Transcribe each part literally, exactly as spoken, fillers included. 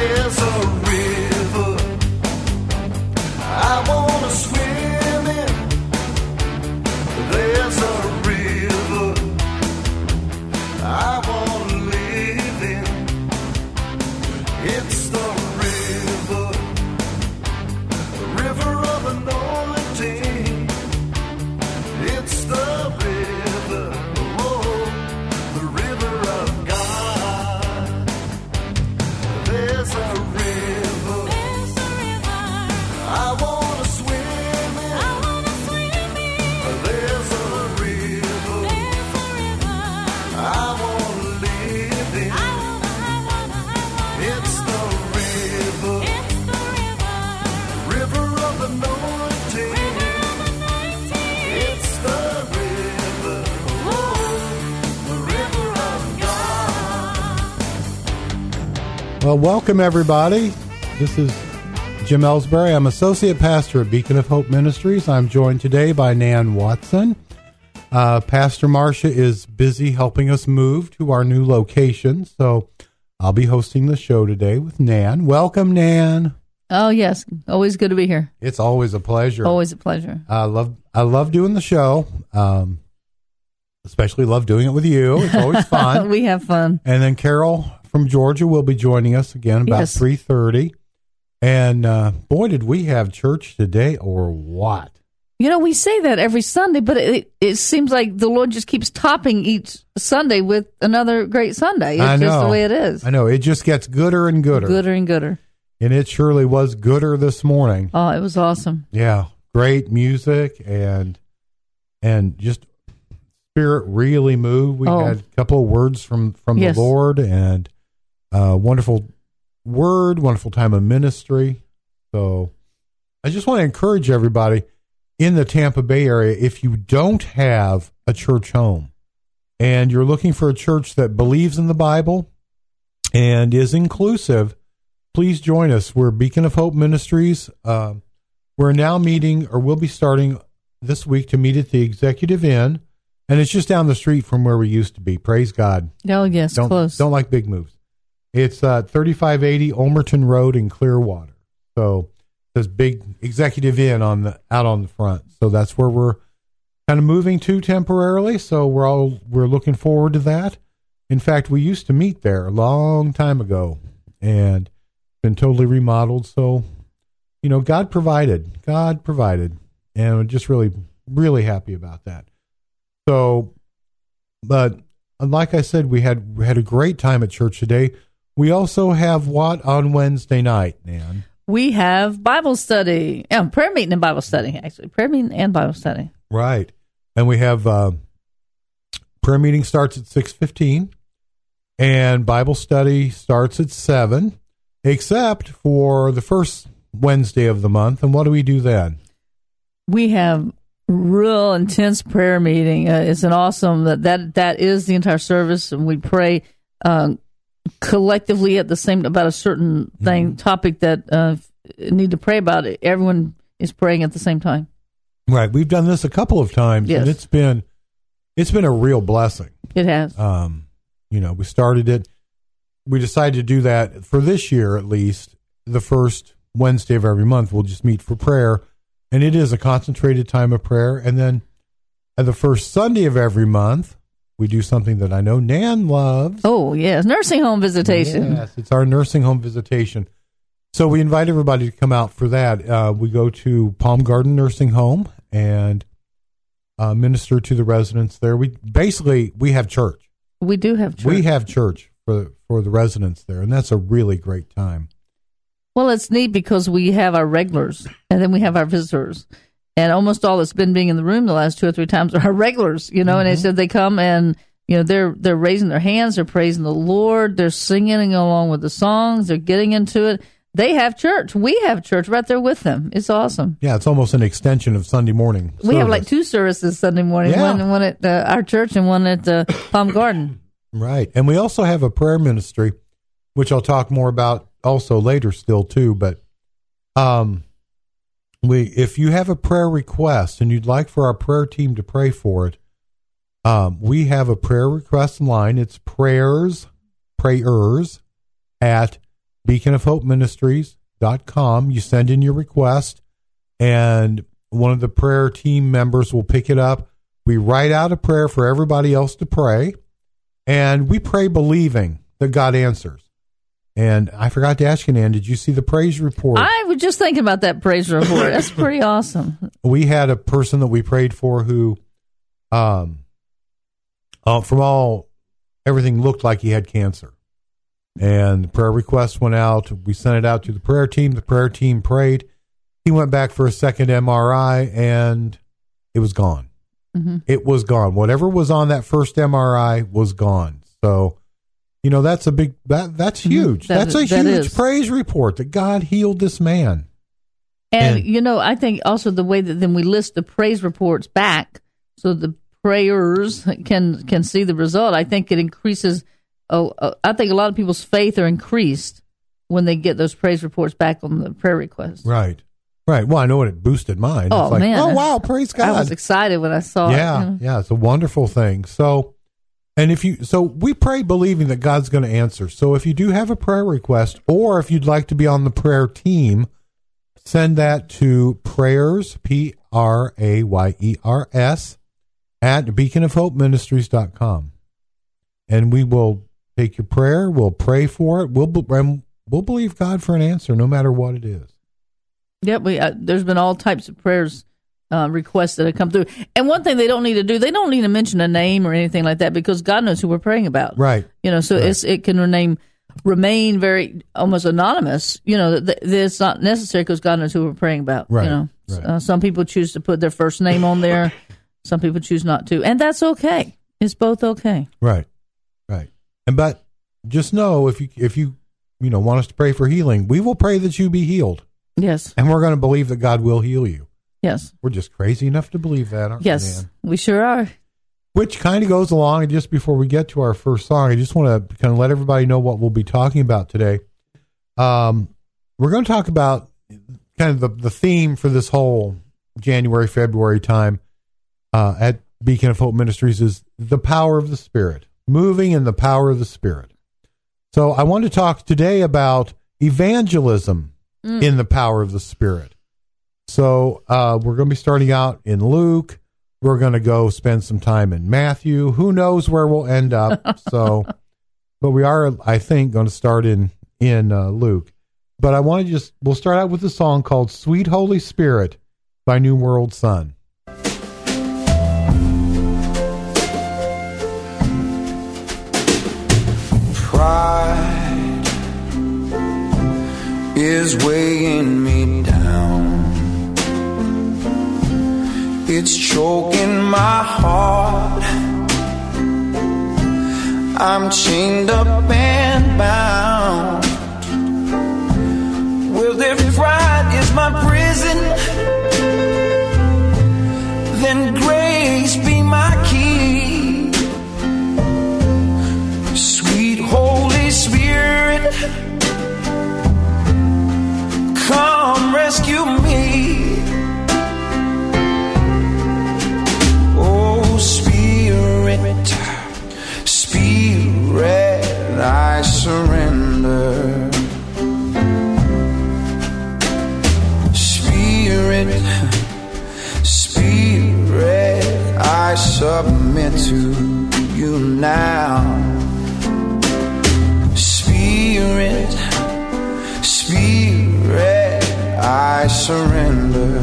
There's a river I want to swim in. There's a river I want to live in. It's the river, the river of anointing. It's the river, oh, the river of God. There's a river, there's a river I want to swim in. I want to swim in. There's a river, there's a river I want to live in. I wanna, I wanna, I wanna. It's the river, it's the river, river of anointing. River of anointing. It's the river, oh, the river of God. Well, welcome everybody. This is Jim Ellsbury. I'm Associate Pastor at Beacon of Hope Ministries. I'm joined today by Nan Watson. Uh, Pastor Marcia is busy helping us move to our new location, so I'll be hosting the show today with Nan. Welcome, Nan. Oh, yes. Always good to be here. It's always a pleasure. Always a pleasure. I love I love doing the show. Um, especially love doing it with you. It's always fun. We have fun. And then Carol from Georgia will be joining us again about Yes. three thirty. And uh, boy, did we have church today or what? You know, we say that every Sunday, but it, it seems like the Lord just keeps topping each Sunday with another great Sunday. It's I know. just the way it is. I know. It just gets gooder and gooder. Gooder and gooder. And it surely was gooder this morning. Oh, it was awesome. Yeah. Great music and and just spirit really moved. We Oh. had a couple of words from, from Yes. the Lord and uh, wonderful word, wonderful time of ministry. So I just want to encourage everybody in the Tampa Bay area, if you don't have a church home and you're looking for a church that believes in the Bible and is inclusive, please join us. We're Beacon of Hope Ministries. Uh, we're now meeting, or we'll be starting this week to meet at the Executive Inn, and it's just down the street from where we used to be. Praise God. Oh, yes, Don't, close. don't like big moves. It's uh, thirty-five eighty Olmerton Road in Clearwater. So there's big Executive Inn on the out on the front. So that's where we're kind of moving to temporarily. So we're all we're looking forward to that. In fact, we used to meet there a long time ago, and been totally remodeled. So, you know, God provided. God provided, and we're just really, really happy about that. So, but like I said, we had we had a great time at church today. We also have what on Wednesday night, Nan? We have Bible study. Yeah, prayer meeting and Bible study, actually. Prayer meeting and Bible study. Right. And we have uh, prayer meeting starts at six fifteen, and Bible study starts at seven, except for the first Wednesday of the month. And what do we do then? We have real intense prayer meeting. Uh, it's an awesome, that, that that is the entire service, and we pray uh, collectively at the same, about a certain thing, mm-hmm. topic that uh, need to pray about. It. Everyone is praying at the same time. Right. We've done this a couple of times, yes. and it's been it's been a real blessing. It has. Um, you know, we started it. We decided to do that for this year, at least. The first Wednesday of every month, we'll just meet for prayer, and it is a concentrated time of prayer. And then at the first Sunday of every month, we do something that I know Nan loves. Oh, yes, nursing home visitation. Yes, it's our nursing home visitation. So we invite everybody to come out for that. Uh, we go to Palm Garden Nursing Home and uh, minister to the residents there. We basically we have church. We do have church. We have church for for the residents there, and that's a really great time. Well, it's neat because we have our regulars, and then we have our visitors. And almost all that's been being in the room the last two or three times are our regulars, you know, mm-hmm. and they said they come and, you know, they're they're raising their hands, they're praising the Lord, they're singing along with the songs, they're getting into it. They have church. We have church right there with them. It's awesome. Yeah, it's almost an extension of Sunday morning service. We have like two services Sunday morning, yeah. one, one at uh, our church and one at uh, Palm Garden. Right. And we also have a prayer ministry, which I'll talk more about also later still too. But um, we, if you have a prayer request and you'd like for our prayer team to pray for it, um, we have a prayer request line. It's prayers, prayers at beacon of hope ministries dot com. You send in your request, and one of the prayer team members will pick it up. We write out a prayer for everybody else to pray, and we pray believing that God answers. And I forgot to ask you, Nan, did you see the praise report? I was just thinking about that praise report. That's pretty awesome. We had a person that we prayed for who, um, uh, from all, everything looked like he had cancer. And the prayer request went out. We sent it out to the prayer team. The prayer team prayed. He went back for a second M R I, and it was gone. Mm-hmm. It was gone. Whatever was on that first M R I was gone. So, you know, that's a big, that that's huge. Mm-hmm. that, that's a that huge is. praise report that God healed this man. And, and, you know, I think also the way that then we list the praise reports back so the prayers can can see the result, I think it increases. Oh, uh, I think a lot of people's faith are increased when they get those praise reports back on the prayer request. Right. Right. Well, I know it boosted mine. Oh, it's like, man. Oh, wow. Praise God. I was excited when I saw yeah, it. Yeah. You know? Yeah. It's a wonderful thing. So, and if you, so we pray believing that God's going to answer. So if you do have a prayer request, or if you'd like to be on the prayer team, send that to prayers, P R A Y E R S, at beacon of hope ministries dot com. And we will take your prayer. We'll pray for it. We'll, we'll believe God for an answer no matter what it is. Yep, we uh, there's been all types of prayers uh, requests that have come through. And one thing they don't need to do, they don't need to mention a name or anything like that, because God knows who we're praying about. Right. You know, so right. it's it can remain remain very almost anonymous. You know, that, that it's not necessary because God knows who we're praying about. Right. You know, right. Uh, some people choose to put their first name on there. Some people choose not to, and that's okay. It's both okay. Right. Right. And but just know if you if you you know want us to pray for healing, we will pray that you be healed. Yes. And we're going to believe that God will heal you. Yes. We're just crazy enough to believe that, aren't yes, we, Nan? we sure are. Which kind of goes along, and just before we get to our first song, I just want to kind of let everybody know what we'll be talking about today. Um, we're going to talk about kind of the, the theme for this whole January, February time uh, at Beacon of Hope Ministries is the power of the Spirit, moving in the power of the Spirit. So I want to talk today about evangelism mm. in the power of the Spirit. So uh, we're going to be starting out in Luke. We're going to go spend some time in Matthew. Who knows where we'll end up? So, but we are, I think, going to start in in uh, Luke. But I want to just, we'll start out with a song called "Sweet Holy Spirit" by New World Sun. Pride is weighing me down. It's choking my heart. I'm chained up and bound. Well, if pride is my prison, then grace be my key. Sweet Holy Spirit, come rescue me. Oh, Spirit, Spirit, I surrender. Spirit, Spirit, I submit to you now. Spirit, Spirit, I surrender.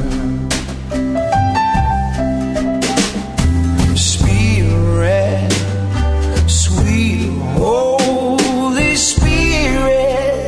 Spirit, sweet Holy Spirit,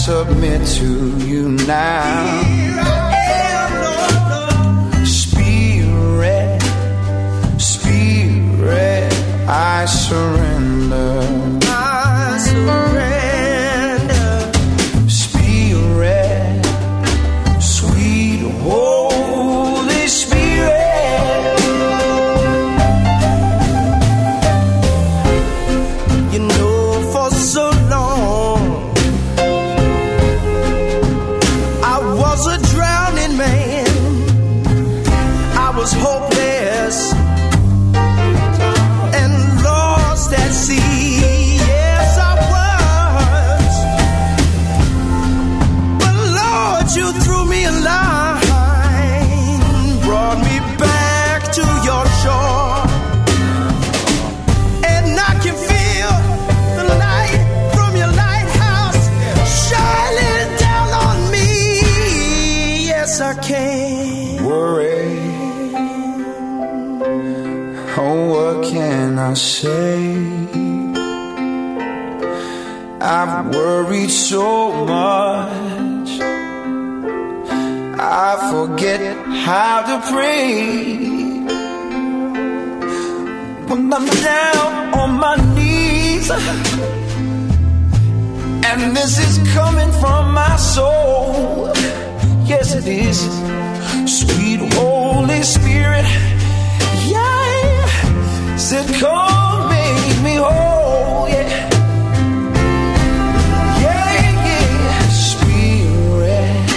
submit to you now. Spirit, Spirit, I surrender. I surrender. Spirit, sweet Holy Spirit. You know, for so long I was a drowning man. I was hopeless and lost at sea. Yes, I was. But Lord, you threw me a line, brought me back to your shore. And I can feel the light from your lighthouse shining down on me. Yes, I can. Worry. Oh, what can I say? I've worried so much I forget how to pray. When I'm down on my knees and this is coming from my soul. Yes, it is. Sweet Holy Spirit, yeah, said come make me whole, yeah. Yeah, yeah. Spirit,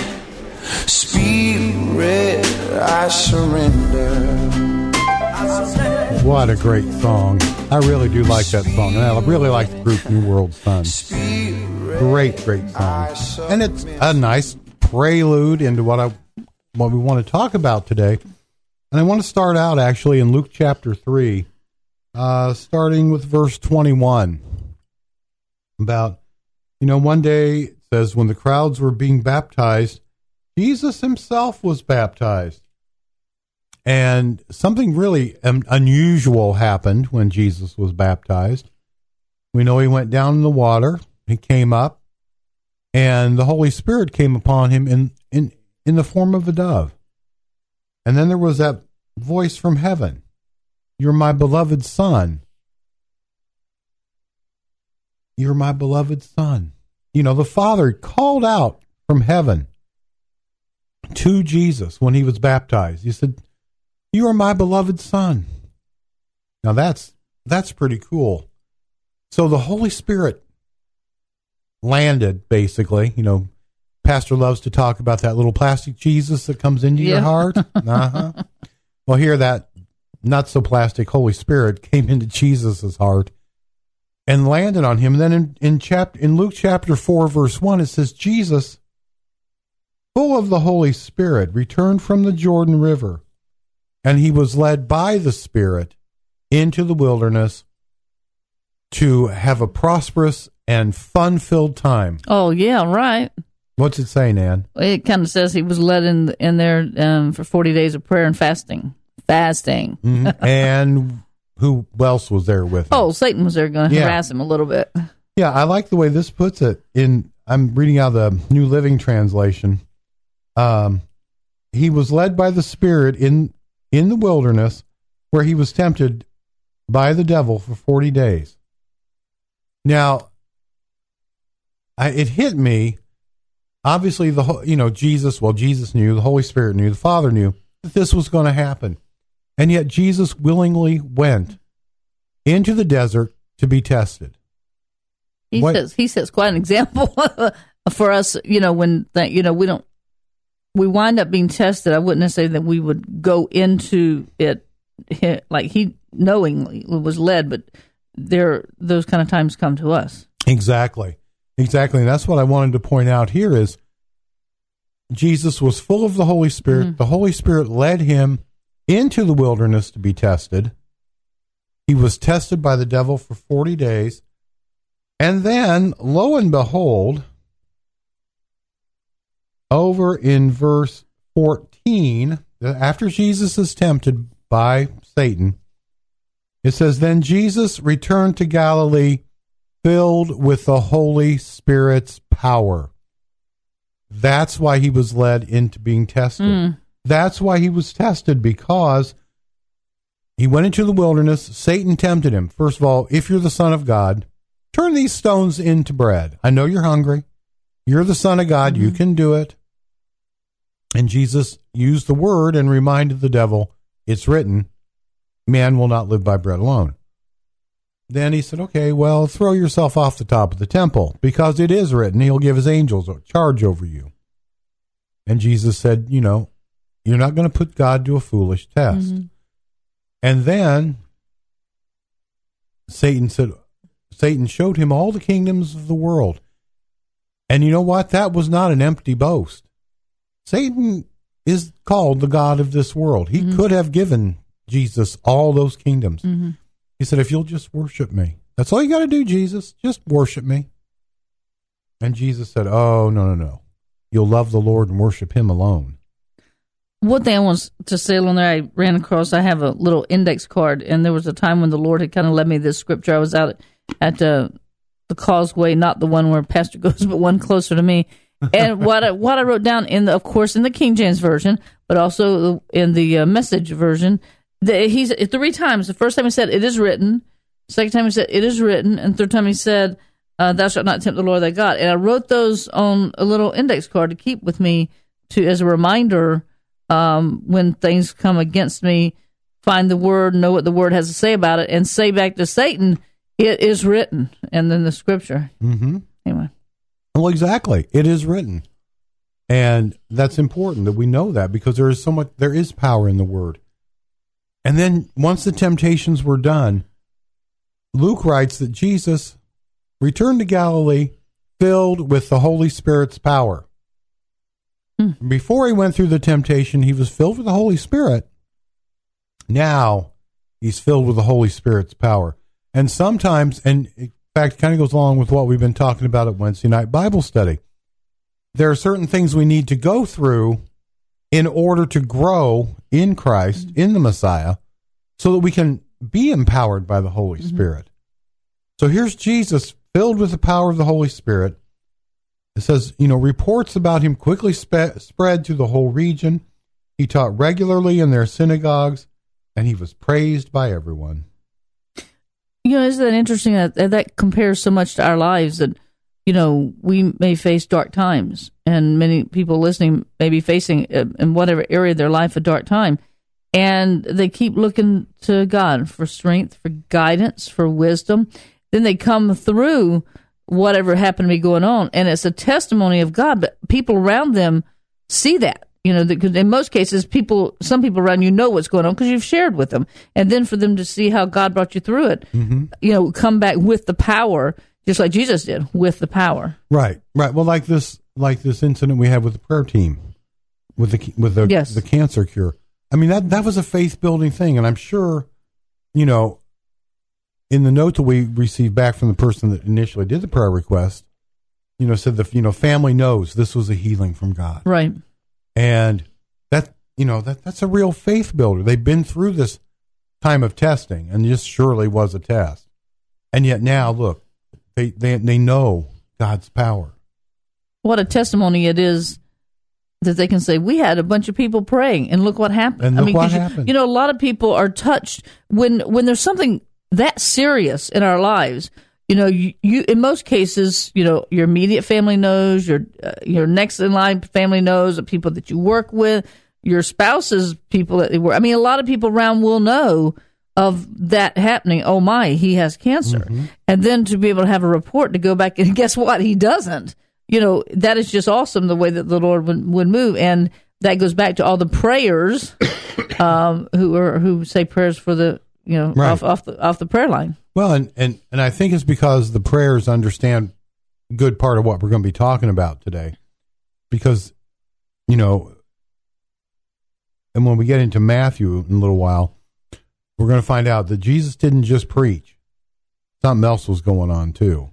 Spirit, I surrender. What a great song. I really do like that song. And I really like the group New World Sun. Great, great song. And it's a nice prelude into what I what we want to talk about today. And I want to start out actually in Luke chapter three, uh, starting with verse twenty-one. About, you know, one day it says, when the crowds were being baptized, Jesus himself was baptized. And something really um, unusual happened when Jesus was baptized. We know he went down in the water, he came up, and the Holy Spirit came upon him in, in, in the form of a dove. And then there was that voice from heaven, you're my beloved son. You're my beloved son. You know, the Father called out from heaven to Jesus when he was baptized. He said, you are my beloved son. Now that's, that's pretty cool. So the Holy Spirit landed, basically. You know, Pastor loves to talk about that little plastic Jesus that comes into Yeah. your heart. Uh-huh. Well, here that not so plastic Holy Spirit came into Jesus's heart and landed on him. And then in, in chapter, in Luke chapter four, verse one, it says, Jesus, full of the Holy Spirit, returned from the Jordan River, and he was led by the Spirit into the wilderness to have a prosperous and fun-filled time. Oh, yeah, right. What's it say, Nan? It kind of says he was led in in there um, for forty days of prayer and fasting. Fasting. Mm-hmm. And who else was there with him? Oh, Satan was there going to Yeah. harass him a little bit. Yeah, I like the way this puts it. In I'm reading out the New Living Translation. Um, he was led by the Spirit in in the wilderness, where he was tempted by the devil for forty days. Now, I, it hit me. Obviously, the whole, you know, Jesus. Well, Jesus knew, the Holy Spirit knew, the Father knew that this was going to happen, and yet Jesus willingly went into the desert to be tested. He What- says he sets quite an example for us. You know, when that you know we don't we wind up being tested. I wouldn't necessarily that we would go into it he- like he knowingly was led, but there those kind of times come to us. Exactly. Exactly. And that's what I wanted to point out here is Jesus was full of the Holy Spirit. Mm-hmm. The Holy Spirit led him into the wilderness to be tested. He was tested by the devil for forty days. And then, lo and behold, over in verse fourteen, after Jesus is tempted by Satan, it says, then Jesus returned to Galilee filled with the Holy Spirit's power. That's why he was led into being tested. Mm. That's why he was tested, because he went into the wilderness. Satan tempted him. First of all, if you're the Son of God, turn these stones into bread. I know you're hungry. You're the Son of God. Mm-hmm. You can do it. And Jesus used the word and reminded the devil, it's written, man will not live by bread alone. Then he said, okay, well, throw yourself off the top of the temple, because it is written, he'll give his angels charge over you. And Jesus said, you know, you're not going to put God to a foolish test. Mm-hmm. And then Satan said, Satan showed him all the kingdoms of the world. And you know what? That was not an empty boast. Satan is called the God of this world. He mm-hmm. could have given Jesus all those kingdoms. Mm-hmm. He said, if you'll just worship me, that's all you got to do, Jesus. Just worship me. And Jesus said, oh, no, no, no. You'll love the Lord and worship him alone. One thing I want to say along there, I ran across, I have a little index card, and there was a time when the Lord had kind of led me this scripture. I was out at, at uh, the Causeway, not the one where Pastor goes, but one closer to me. And what I, what I wrote down, in the, of course, in the King James Version, but also in the uh, Message version, the, he's three times. The first time he said, it is written. Second time he said, it is written. And third time he said, uh, thou shalt not tempt the Lord thy God. And I wrote those on a little index card to keep with me to as a reminder um, when things come against me, find the word, know what the word has to say about it, and say back to Satan, it is written. And then the scripture. Mm-hmm. Anyway. Well, exactly. It is written. And that's important that we know that, because there is so much, there is power in the word. And then once the temptations were done, Luke writes that Jesus returned to Galilee filled with the Holy Spirit's power. Hmm. Before he went through the temptation, he was filled with the Holy Spirit. Now he's filled with the Holy Spirit's power. And sometimes, and in fact, it kind of goes along with what we've been talking about at Wednesday night Bible study. There are certain things we need to go through in order to grow in Christ, in the Messiah, so that we can be empowered by the Holy mm-hmm. Spirit. So here's Jesus filled with the power of the Holy Spirit. It says, you know, reports about him quickly spe- spread through the whole region. He taught regularly in their synagogues, and he was praised by everyone. You know, isn't that interesting that that compares so much to our lives, that, you know, we may face dark times, and many people listening may be facing, uh, in whatever area of their life, a dark time. And they keep looking to God for strength, for guidance, for wisdom. Then they come through whatever happened to be going on, and it's a testimony of God, but people around them see that. You know, because in most cases, people, some people around you know what's going on because you've shared with them. And then for them to see how God brought you through it, mm-hmm. you know, come back with the power, just like Jesus did, with the power. Right, right. Well, like this, like this incident we had with the prayer team, with the with the, yes. the cancer cure. I mean, that that was a faith building thing, and I'm sure, you know, in the note that we received back from the person that initially did the prayer request, you know, said the you know family knows this was a healing from God, right. And that, you know, that that's a real faith builder. They've been through this time of testing, and this surely was a test. And yet now, look, they, they, they know God's power. What a testimony it is that they can say, we had a bunch of people praying, and look what happened. And look I mean, what you, happened. You know, a lot of people are touched when when there's something that serious in our lives. You know, you, you in most cases, you know, your immediate family knows, your uh, your next in line family knows, the people that you work with, your spouse's people that they work. I mean, a lot of people around will know of that happening. Oh my, he has cancer, mm-hmm. and then to be able to have a report to go back and guess what, he doesn't. You know, that is just awesome the way that the Lord would, would move, and that goes back to all the prayers um, who are who say prayers for the you know right. off off the off the prayer line. Well, and, and, and I think it's because the prayers understand a good part of what we're going to be talking about today. Because, you know, and when we get into Matthew in a little while, we're going to find out that Jesus didn't just preach. Something else was going on too.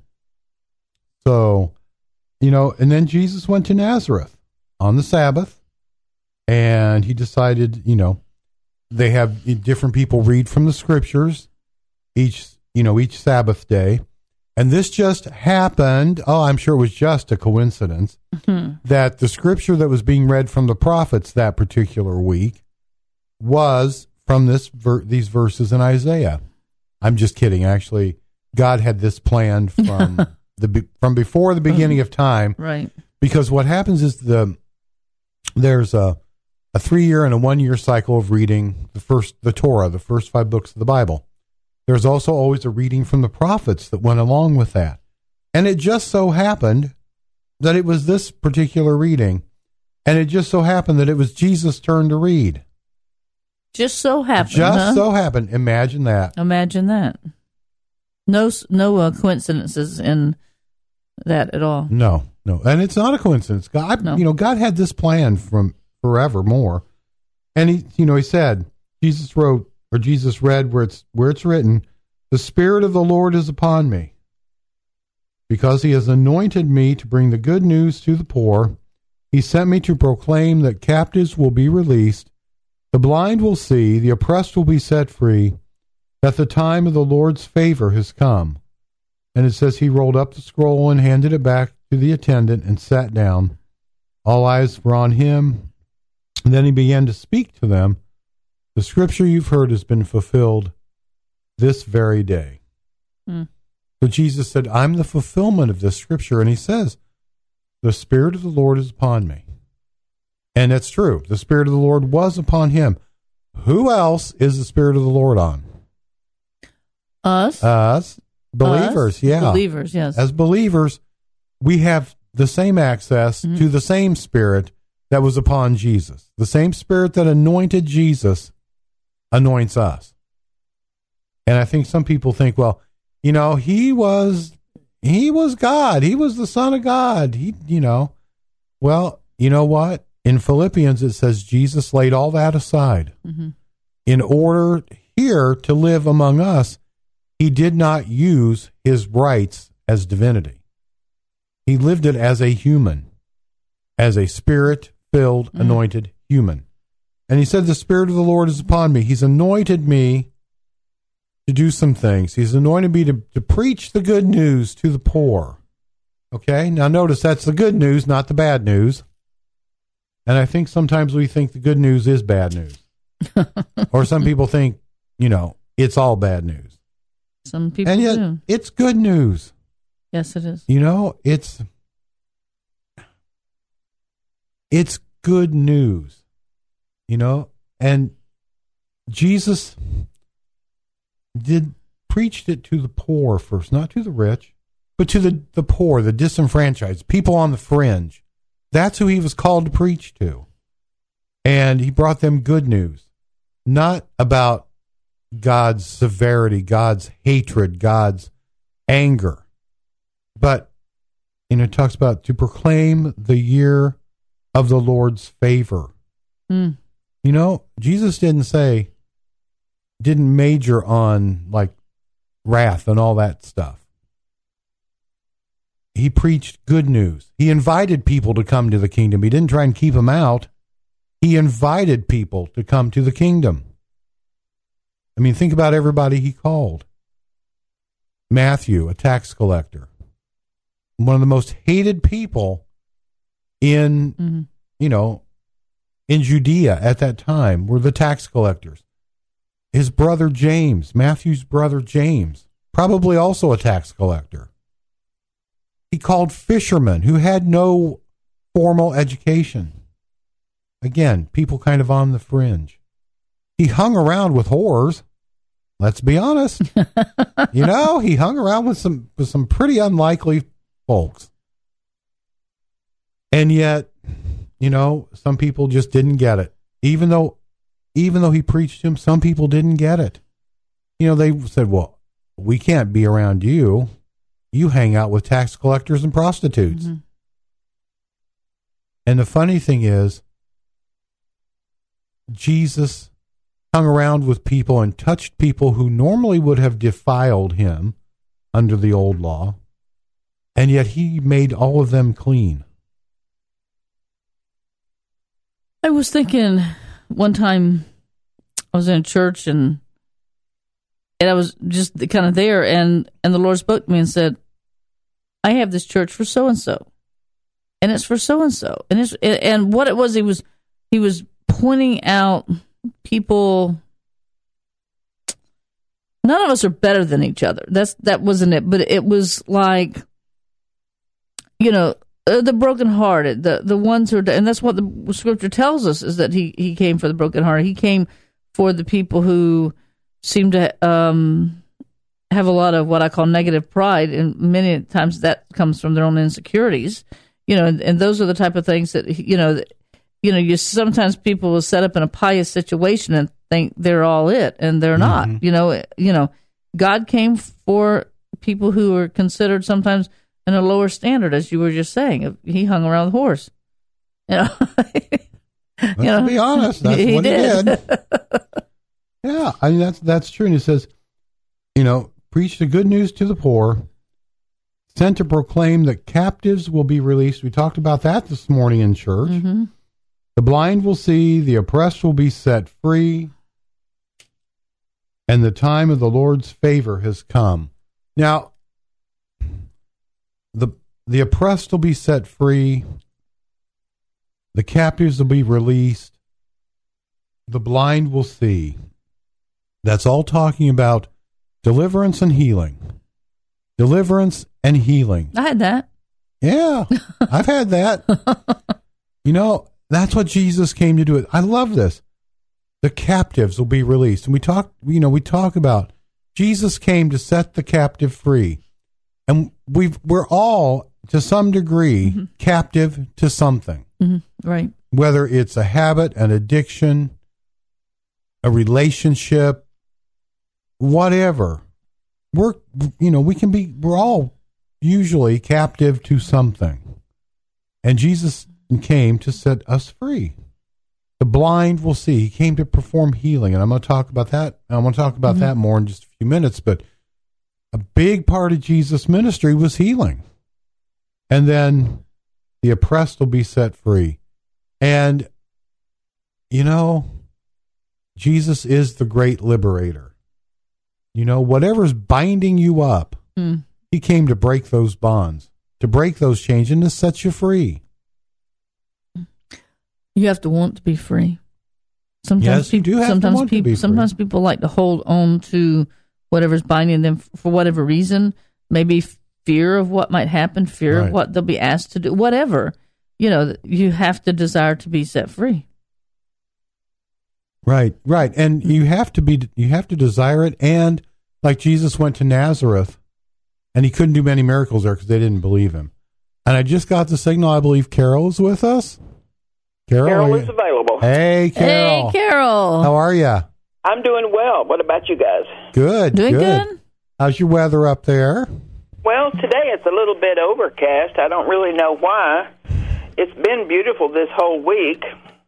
So, you know, and then Jesus went to Nazareth on the Sabbath, and he decided, you know, they have different people read from the scriptures each You know, each Sabbath day. And this just happened. Oh, I'm sure it was just a coincidence mm-hmm. that the scripture that was being read from the prophets that particular week was from this ver- these verses in Isaiah. I'm just kidding. Actually, God had this planned from the be- from before the beginning of time. Right. Because what happens is the there's a a three year and a one year cycle of reading the first the Torah, the first five books of the Bible. There's also always a reading from the prophets that went along with that. And it just so happened that it was this particular reading, and it just so happened that it was Jesus' turn to read. Just so happened. Just huh? so happened. Imagine that. Imagine that. No, no uh, coincidences in that at all. No, no, and it's not a coincidence. God, No. you know, God had this plan from forevermore, and he, you know, he said, Jesus wrote, or Jesus read where it's where it's written, "The Spirit of the Lord is upon me, because He has anointed me to bring the good news to the poor. He sent me to proclaim that captives will be released, the blind will see, the oppressed will be set free, that the time of the Lord's favor has come." And it says he rolled up the scroll and handed it back to the attendant and sat down. All eyes were on him. And then he began to speak to them. "The scripture you've heard has been fulfilled this very day." Mm. So Jesus said, I'm the fulfillment of this scripture. And he says, the Spirit of the Lord is upon me. And that's true. The Spirit of the Lord was upon him. Who else is the Spirit of the Lord on? Us. Us. Believers, Us? yeah. Believers, yes. As believers, we have the same access mm-hmm. to the same Spirit that was upon Jesus. The same Spirit that anointed Jesus anoints us. And I think some people think, well, you know, he was he was God. He was the Son of God. He, you know, well, you know what? In Philippians, it says Jesus laid all that aside. Mm-hmm. In order here to live among us, he did not use his rights as divinity. He lived it as a human, as a spirit-filled, mm-hmm. anointed human. And he said, the Spirit of the Lord is upon me. He's anointed me to do some things. He's anointed me to, to preach the good news to the poor. Okay? Now notice that's the good news, not the bad news. And I think sometimes we think the good news is bad news. Or some people think, you know, it's all bad news. Some people and yet, do. It's good news. Yes, it is. You know, it's it's good news. You know, and Jesus did preached it to the poor first, not to the rich, but to the, the poor, the disenfranchised, people on the fringe. That's who he was called to preach to. And he brought them good news, not about God's severity, God's hatred, God's anger. But, you know, it talks about to proclaim the year of the Lord's favor. Mm. You know, Jesus didn't say, didn't major on like wrath and all that stuff. He preached good news. He invited people to come to the kingdom. He didn't try and keep them out. He invited people to come to the kingdom. I mean, think about everybody he called. Matthew, a tax collector. One of the most hated people in, mm-hmm. you know, in Judea at that time were the tax collectors. His brother James, Matthew's brother James, probably also a tax collector. He called fishermen who had no formal education. Again, people kind of on the fringe. He hung around with whores. Let's be honest. You know, he hung around with some with some pretty unlikely folks. And yet, you know, some people just didn't get it. Even though even though he preached to them, some people didn't get it. You know, they said, well, we can't be around you. You hang out with tax collectors and prostitutes. Mm-hmm. And the funny thing is, Jesus hung around with people and touched people who normally would have defiled him under the old law, and yet he made all of them clean. I was thinking one time I was in a church and and I was just kind of there, and, and the Lord spoke to me and said, I have this church for so and so, and it's for so and so, and it's and what it was, he was he was pointing out people. None of us are better than each other. That's that wasn't it, but it was like, you know, uh, the brokenhearted, the the ones who are, and that's what the scripture tells us, is that he he came for the brokenhearted. He came for the people who seem to um, have a lot of what I call negative pride, and many times that comes from their own insecurities. You know, and, and those are the type of things that you know, that, you know, you sometimes people will set up in a pious situation and think they're all it, and they're not. Mm-hmm. You know, you know, God came for people who are considered sometimes in a lower standard, as you were just saying. He hung around the horse. You know, Let's you know, be honest. That's he what did. he did. Yeah, I mean that's that's true. And he says, you know, preach the good news to the poor, sent to proclaim that captives will be released. We talked about that this morning in church. Mm-hmm. The blind will see, the oppressed will be set free, and the time of the Lord's favor has come. Now, the the oppressed will be set free, the captives will be released, the blind will see. That's all talking about deliverance and healing. Deliverance and healing. I had that. Yeah, I've had that. You know, that's what Jesus came to do. I love this. The captives will be released. And we talk, you know, we talk about Jesus came to set the captive free. And we've, we're all, to some degree, mm-hmm. captive to something. Mm-hmm. Right. Whether it's a habit, an addiction, a relationship, whatever. We're, you know, we can be, we're all usually captive to something. And Jesus came to set us free. The blind will see. He came to perform healing. And I'm going to talk about that. I'm going to talk about mm-hmm. that more in just a few minutes. But a big part of Jesus' ministry was healing. And then the oppressed will be set free. And, you know, Jesus is the great liberator. You know, whatever's binding you up, mm. he came to break those bonds, to break those chains, and to set you free. You have to want to be free. Sometimes yes, people, you do have sometimes to want people, to be free. Sometimes people like to hold on to whatever's binding them for whatever reason. Maybe fear of what might happen, fear right. of what they'll be asked to do, whatever. You know, you have to desire to be set free. Right, right, and you have to be, you have to desire it. And like Jesus went to Nazareth, and he couldn't do many miracles there because they didn't believe him. And I just got the signal. I believe Carol is with us. Carol, Carol is available. Hey, Carol. Hey, Carol. How are you? I'm doing well. What about you guys? Good. Doing good. good. How's your weather up there? Well, today it's a little bit overcast. I don't really know why. It's been beautiful this whole week.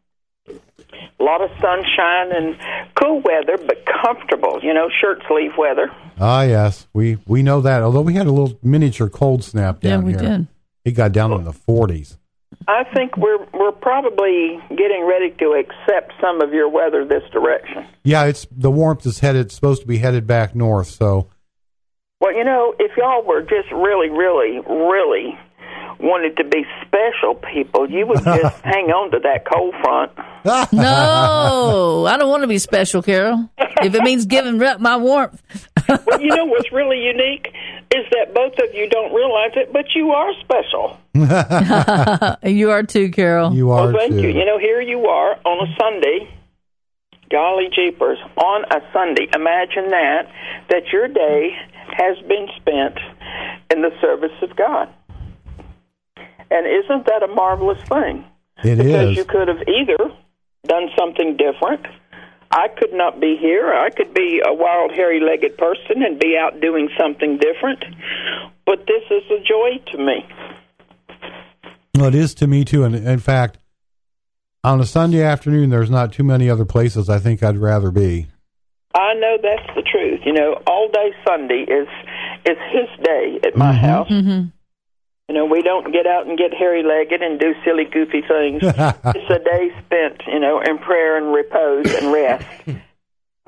A lot of sunshine and cool weather, but comfortable, you know, shirt sleeve weather. Ah, yes. We we know that. Although we had a little miniature cold snap down here. Yeah, we here. did. It got down in the forties. I think we're we're probably getting ready to accept some of your weather this direction. Yeah, it's the warmth is headed it's supposed to be headed back north, so well, you know, if y'all were just really, really, really wanted to be special people, you would just hang on to that cold front. No, I don't want to be special, Carol. If it means giving up my warmth. Well, you know what's really unique is that both of you don't realize it, but you are special. You are too, Carol. You are well, thank too. you. You know, here you are on a Sunday. Golly jeepers, on a Sunday. Imagine that, that your day has been spent in the service of God. And isn't that a marvelous thing? It because is. you could have either done something different. I could not be here. I could be a wild, hairy-legged person and be out doing something different. But this is a joy to me. Well, it is to me, too. And in fact, on a Sunday afternoon, there's not too many other places I think I'd rather be. I know that's the truth. You know, all day Sunday is is his day at my mm-hmm. house. Mm-hmm. You know, we don't get out and get hairy-legged and do silly, goofy things. It's a day spent, you know, in prayer and repose and rest. Uh,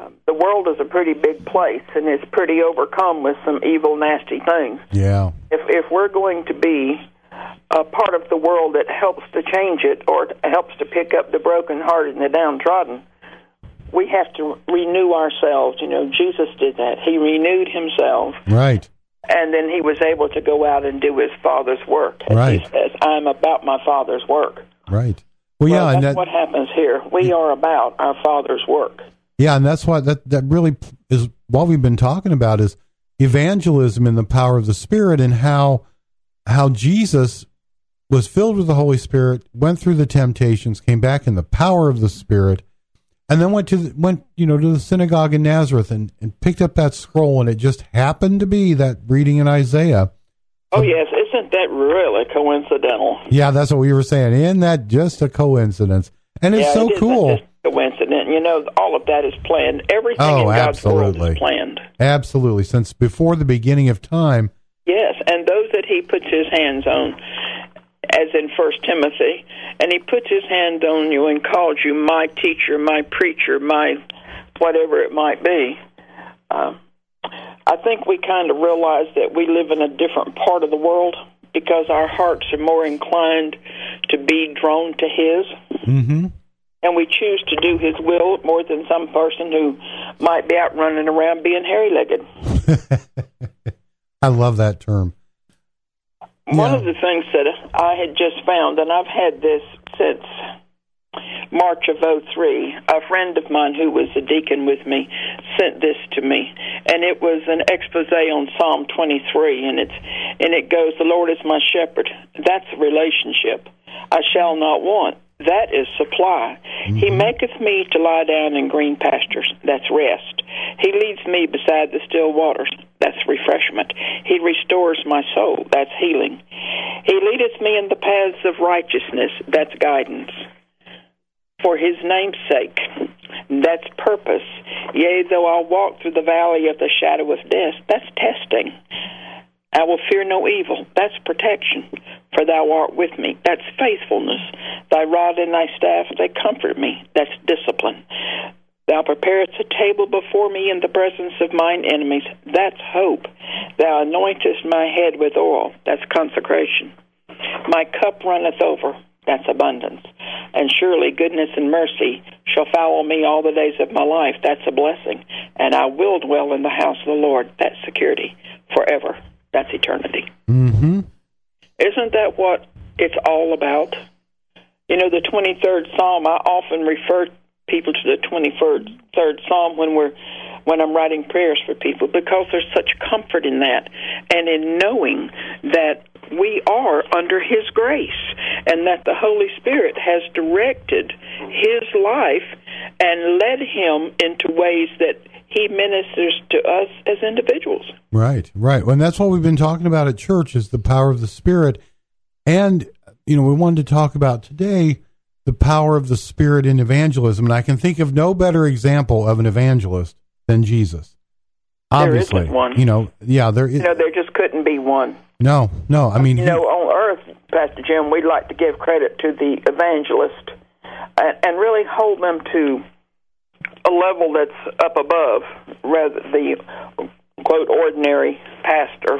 Um, the world is a pretty big place, and it's pretty overcome with some evil, nasty things. Yeah. If if we're going to be a part of the world that helps to change it or helps to pick up the brokenhearted and the downtrodden, we have to renew ourselves. You know, Jesus did that. He renewed himself. Right. And then he was able to go out and do his Father's work. As right. he says, I'm about my Father's work. Right. Well, well yeah. that's and that, what happens here. We are about our Father's work. Yeah, and that's why that, that really is what we've been talking about is evangelism and the power of the Spirit, and how how Jesus was filled with the Holy Spirit, went through the temptations, came back in the power of the Spirit, and then went to the, went you know to the synagogue in Nazareth and, and picked up that scroll, and it just happened to be that reading in Isaiah. Oh yes, isn't that really coincidental? Yeah, that's what we were saying. Isn't that just a coincidence? And it's yeah, so it cool. Just coincident. You know, all of that is planned. Everything oh, in God's absolutely. world is planned. Absolutely. Since before the beginning of time. Yes, and those that he puts his hands on, as in First Timothy, and he puts his hand on you and calls you my teacher, my preacher, my whatever it might be. Uh, I think we kind of realize that we live in a different part of the world because our hearts are more inclined to be drawn to his. Mm-hmm. And we choose to do his will more than some person who might be out running around being hairy-legged. I love that term. One yeah. of the things that I had just found, and I've had this since March of oh three, a friend of mine who was a deacon with me sent this to me, and it was an expose on Psalm twenty-three, and it's and it goes, "The Lord is my shepherd." That's a relationship. I shall not want. That is supply. Mm-hmm. He maketh me to lie down in green pastures. That's rest. He leads me beside the still waters. That's refreshment. He restores my soul. That's healing. He leadeth me in the paths of righteousness. That's guidance. For his name's sake. That's purpose. Yea, though I walk through the valley of the shadow of death. That's testing. I will fear no evil. That's protection, for thou art with me. That's faithfulness. Thy rod and thy staff, they comfort me. That's discipline. Thou preparest a table before me in the presence of mine enemies. That's hope. Thou anointest my head with oil. That's consecration. My cup runneth over. That's abundance. And surely goodness and mercy shall follow me all the days of my life. That's a blessing. And I will dwell in the house of the Lord. That's security forever. That's eternity. Mm-hmm. Isn't that what it's all about? You know, the twenty-third Psalm, I often refer people to the twenty-third Psalm when we're when I'm writing prayers for people, because there's such comfort in that, and in knowing that we are under his grace, and that the Holy Spirit has directed his life and led him into ways that he ministers to us as individuals. Right, right. And that's what we've been talking about at church, is the power of the Spirit. And, you know, we wanted to talk about today the power of the Spirit in evangelism. And I can think of no better example of an evangelist than Jesus. Obviously. There isn't one. You know, yeah, there is. You know, there just couldn't be one. No, no. I mean, you he, know, on earth, Pastor Jim, we'd like to give credit to the evangelist and, and really hold them to a level that's up above, rather the, quote, ordinary pastor,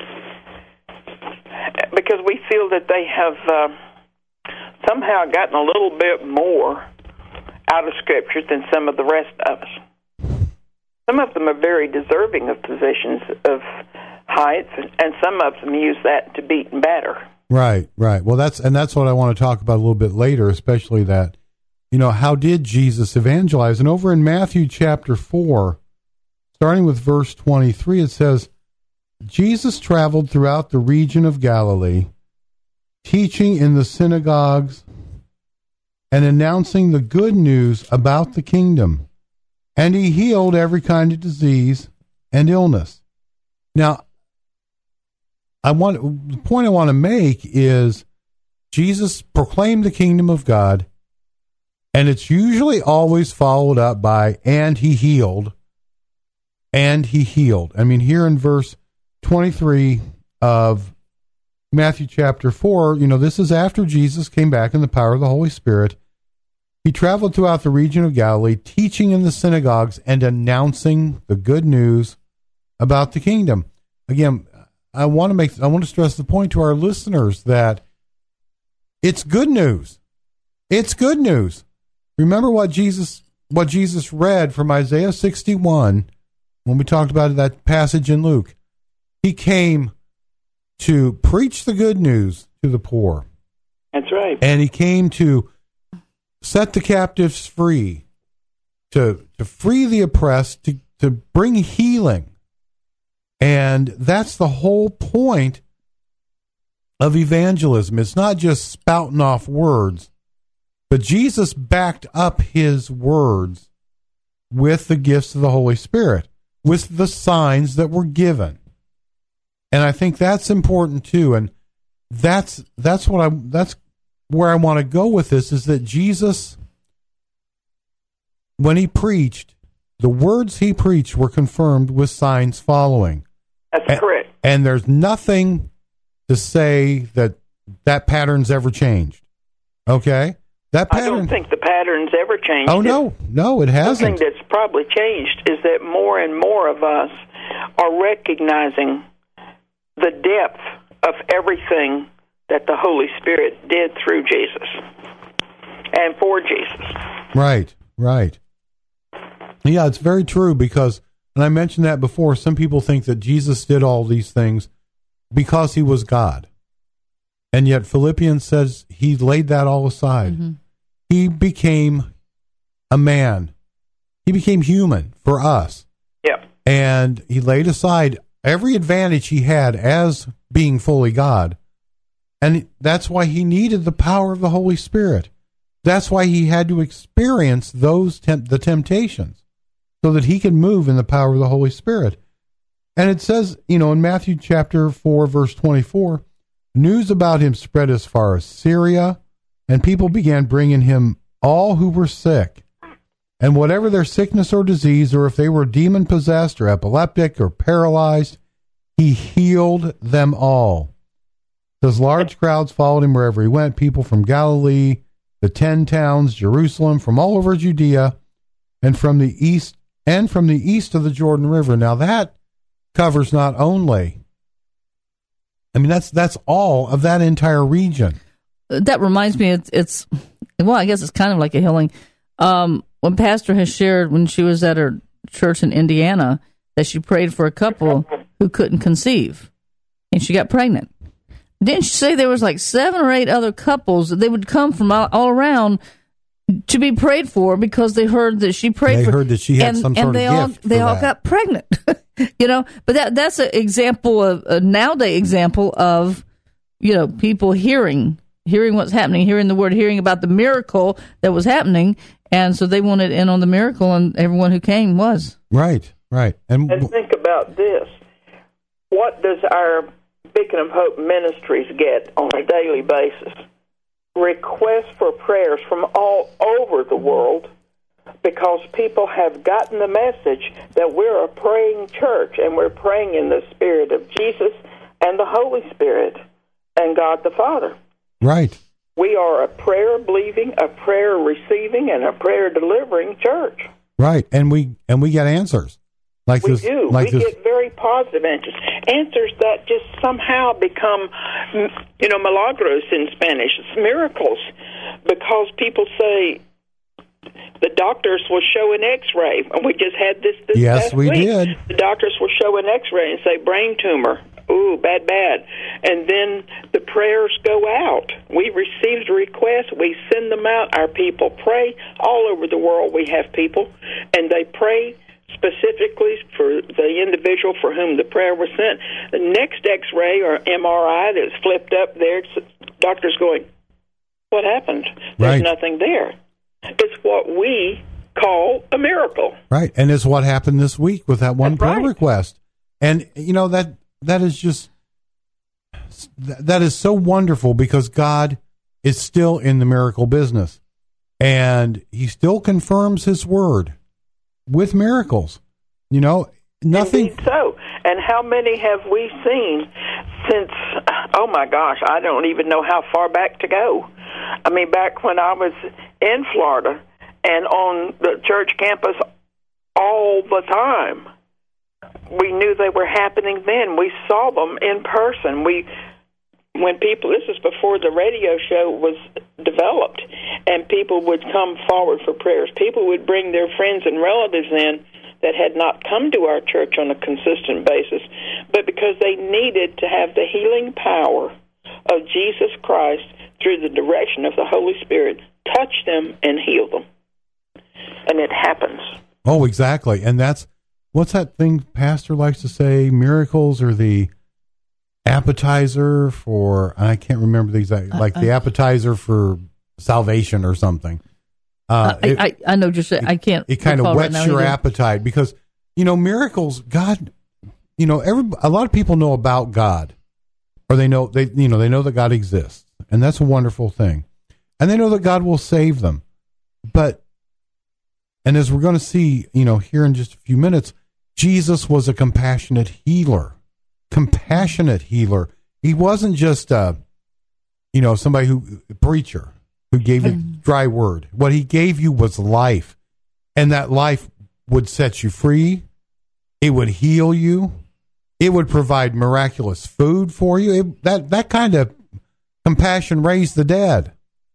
because we feel that they have uh, somehow gotten a little bit more out of Scripture than some of the rest of us. Some of them are very deserving of positions of heights, and some of them use that to beat and batter. Right, right. Well, that's and that's what I want to talk about a little bit later, especially that, you know, how did Jesus evangelize? And over in Matthew chapter four, starting with verse twenty-three, it says, Jesus traveled throughout the region of Galilee, teaching in the synagogues and announcing the good news about the kingdom. And he healed every kind of disease and illness. Now, I want the point I want to make is Jesus proclaimed the kingdom of God, and it's usually always followed up by, and he healed, and he healed. I mean, here in verse twenty-three of Matthew chapter four, you know, this is after Jesus came back in the power of the Holy Spirit, He traveled throughout the region of Galilee, teaching in the synagogues and announcing the good news about the kingdom. Again, I want to make I want to stress the point to our listeners that it's good news. It's good news. Remember what Jesus what Jesus read from Isaiah sixty-one when we talked about that passage in Luke. He came to preach the good news to the poor. That's right. And he came to set the captives free, to to free the oppressed, to, to bring healing. And that's the whole point of evangelism. It's not just spouting off words, but Jesus backed up his words with the gifts of the Holy Spirit, with the signs that were given. And I think that's important too. And that's that's what I that's where I want to go with this, is that Jesus, when he preached, the words he preached were confirmed with signs following. That's and, correct. And there's nothing to say that that pattern's ever changed. Okay? That pattern, I don't think the pattern's ever changed. Oh, no. No, it hasn't. Something that's probably changed is that more and more of us are recognizing the depth of everything that the Holy Spirit did through Jesus and for Jesus. Right, right. Yeah, it's very true because, and I mentioned that before, some people think that Jesus did all these things because he was God. And yet Philippians says he laid that all aside. Mm-hmm. He became a man. He became human for us. Yeah. And he laid aside every advantage he had as being fully God. And that's why he needed the power of the Holy Spirit. That's why he had to experience those temp- the temptations so that he could move in the power of the Holy Spirit. And it says, you know, in Matthew chapter four, verse twenty-four, news about him spread as far as Syria, and people began bringing him all who were sick. And whatever their sickness or disease, or if they were demon-possessed or epileptic or paralyzed, he healed them all. Says large crowds followed him wherever he went, people from Galilee, the ten towns, Jerusalem, from all over Judea, and from the east and from the east of the Jordan River. Now that covers not only, I mean, that's that's all of that entire region. That reminds me, it's, it's well, I guess it's kind of like a healing. Um, when Pastor has shared when she was at her church in Indiana that she prayed for a couple who couldn't conceive, and she got pregnant. Didn't she say there was like seven or eight other couples that they would come from all, all around to be prayed for because they heard that she prayed they for. They heard that she had and, some and sort they of all, gift. They for all that. got pregnant, you know. But that that's an example of a nowadays example of, you know, people hearing hearing what's happening, hearing the word, hearing about the miracle that was happening, and so they wanted in on the miracle, and everyone who came was right, right. And, and think about this: what does our Beacon of Hope Ministries get on a daily basis? Requests for prayers from all over the world because people have gotten the message that we're a praying church and we're praying in the Spirit of Jesus and the Holy Spirit and God the Father. Right. We are a prayer-believing, a prayer-receiving, and a prayer-delivering church. Right, and we and we get answers. Like we this, do. like we this. get very positive answers. Answers that just somehow become, you know, milagros in Spanish. It's miracles. Because people say the doctors will show an X-ray. And we just had this this yes, past we week. did. The doctors will show an X-ray and say brain tumor. Ooh, bad, bad. And then the prayers go out. We receive the requests. We send them out. Our people pray. All over the world we have people. And they pray specifically for the individual for whom the prayer was sent. The next X-ray or M R I that's flipped up there, doctor's going, what happened? There's right. nothing there. It's what we call a miracle. Right, and it's what happened this week with that one That's prayer right. request. And, you know, that that is just, that is so wonderful because God is still in the miracle business. And he still confirms his word with miracles. You know, nothing. Indeed so. And how many have we seen since, oh my gosh, I don't even know how far back to go. I mean, back when I was in Florida and on the church campus all the time. We knew they were happening then. We saw them in person. We, when people, this is before the radio show was developed, and people would come forward for prayers. People would bring their friends and relatives in that had not come to our church on a consistent basis, but because they needed to have the healing power of Jesus Christ through the direction of the Holy Spirit touch them and heal them. And it happens. Oh, exactly. And that's, what's that thing Pastor likes to say? Miracles are the appetizer for, I can't remember the exact, like uh, the appetizer for salvation or something. Uh, I, it, I, I know just, I can't. It kind of whets right your either. appetite because, you know, miracles, God, you know, every, a lot of people know about God, or they know, they, you know, they know that God exists, and that's a wonderful thing. And they know that God will save them. But, and as we're going to see, you know, here in just a few minutes, Jesus was a compassionate healer, compassionate healer. He wasn't just a, you know, somebody who, a preacher who gave you dry word. What he gave you was life, and that life would set you free. It would heal you. It would provide miraculous food for you. It, that, that kind of compassion raised the dead.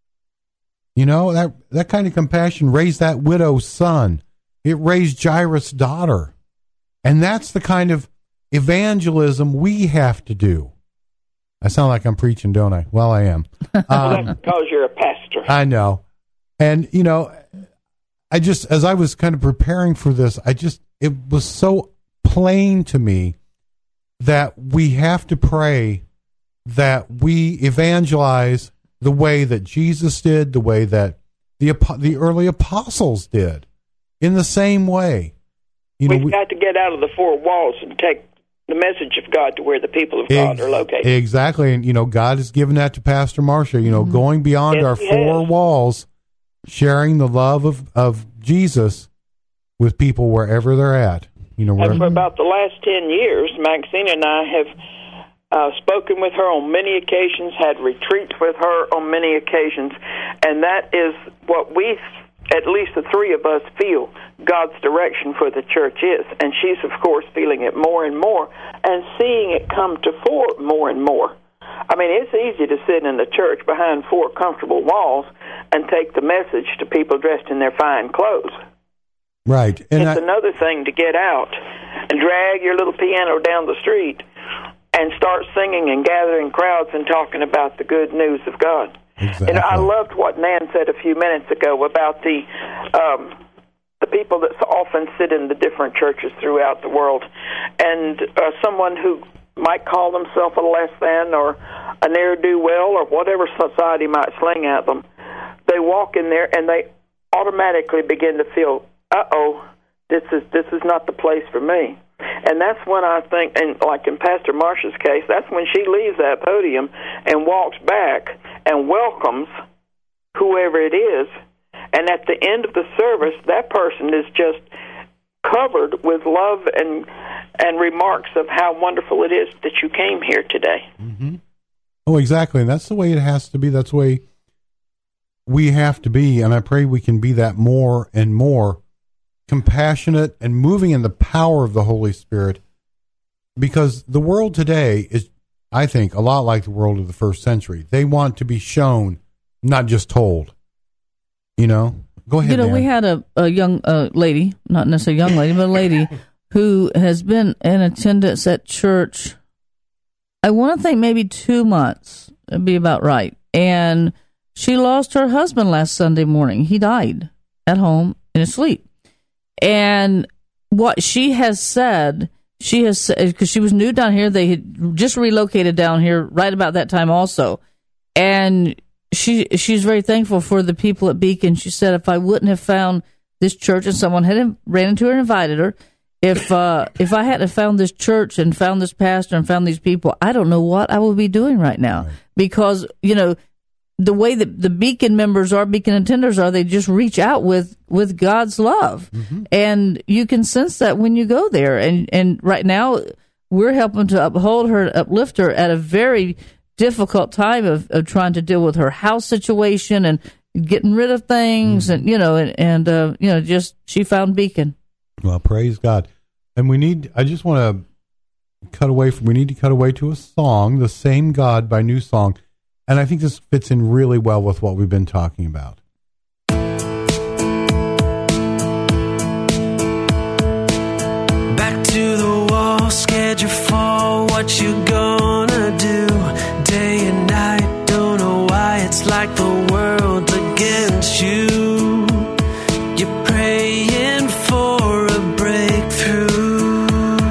You know, that, that kind of compassion raised that widow's son. It raised Jairus' daughter. And that's the kind of evangelism we have to do. I sound like I'm preaching, don't I? Well, I am. Um, well, that's because you're a pastor. I know. And, you know, I just, as I was kind of preparing for this, I just, it was so plain to me that we have to pray that we evangelize the way that Jesus did, the way that the the early apostles did, in the same way. You know, We've we, got to get out of the four walls and take the message of God to where the people of God ex- are located. Exactly. And, you know, God has given that to Pastor Marcia, you know, mm-hmm. going beyond yes, our he four has. walls, sharing the love of, of Jesus with people wherever they're at. You know, and where, for about the last ten years, Maxine and I have uh, spoken with her on many occasions, had retreats with her on many occasions, and that is what we, at least the three of us, feel God's direction for the church is. And she's, of course, feeling it more and more and seeing it come to fore more and more. I mean, it's easy to sit in the church behind four comfortable walls and take the message to people dressed in their fine clothes. Right. And it's I, another thing to get out and drag your little piano down the street and start singing and gathering crowds and talking about the good news of God. Exactly. And I loved what Nan said a few minutes ago about the um, the people that often sit in the different churches throughout the world, and uh, someone who might call themselves a less than or a ne'er-do-well or whatever society might sling at them, they walk in there and they automatically begin to feel, uh-oh, this is this is not the place for me. And that's when I think, and like in Pastor Marcia's case, that's when she leaves that podium and walks back and welcomes whoever it is. And at the end of the service, that person is just covered with love and and remarks of how wonderful it is that you came here today. Mm-hmm. Oh, exactly. And that's the way it has to be. That's the way we have to be. And I pray we can be that more and more, compassionate and moving in the power of the Holy Spirit, because the world today is, I think, a lot like the world of the first century. They want to be shown, not just told. You know, go ahead. You know, Dan. we had a, a young uh, lady, not necessarily a young lady, but a lady who has been in attendance at church, I want to think maybe two months. It'd be about right. And she lost her husband last Sunday morning. He died at home in his sleep. And what she has said, she has said, because she was new down here, they had just relocated down here right about that time also. And she she's very thankful for the people at Beacon. She said, if I wouldn't have found this church and someone had ran into her and invited her, if uh, if I hadn't found this church and found this pastor and found these people, I don't know what I would be doing right now. Right. Because, you know, the way that the Beacon members are, Beacon attenders are, they just reach out with, with God's love. Mm-hmm. And you can sense that when you go there. And, and right now, we're helping to uphold her, uplift her at a very difficult time of, of trying to deal with her house situation and, getting rid of things, and you know, and, and uh, you know, just she found Beacon. Well, praise God. And we need, I just want to cut away from, we need to cut away to a song, The Same God by New Song. And I think this fits in really well with what we've been talking about. Back to the wall, scared you fall, what you gonna do? Day and night, don't know why it's like the world's against you. You're praying for a breakthrough.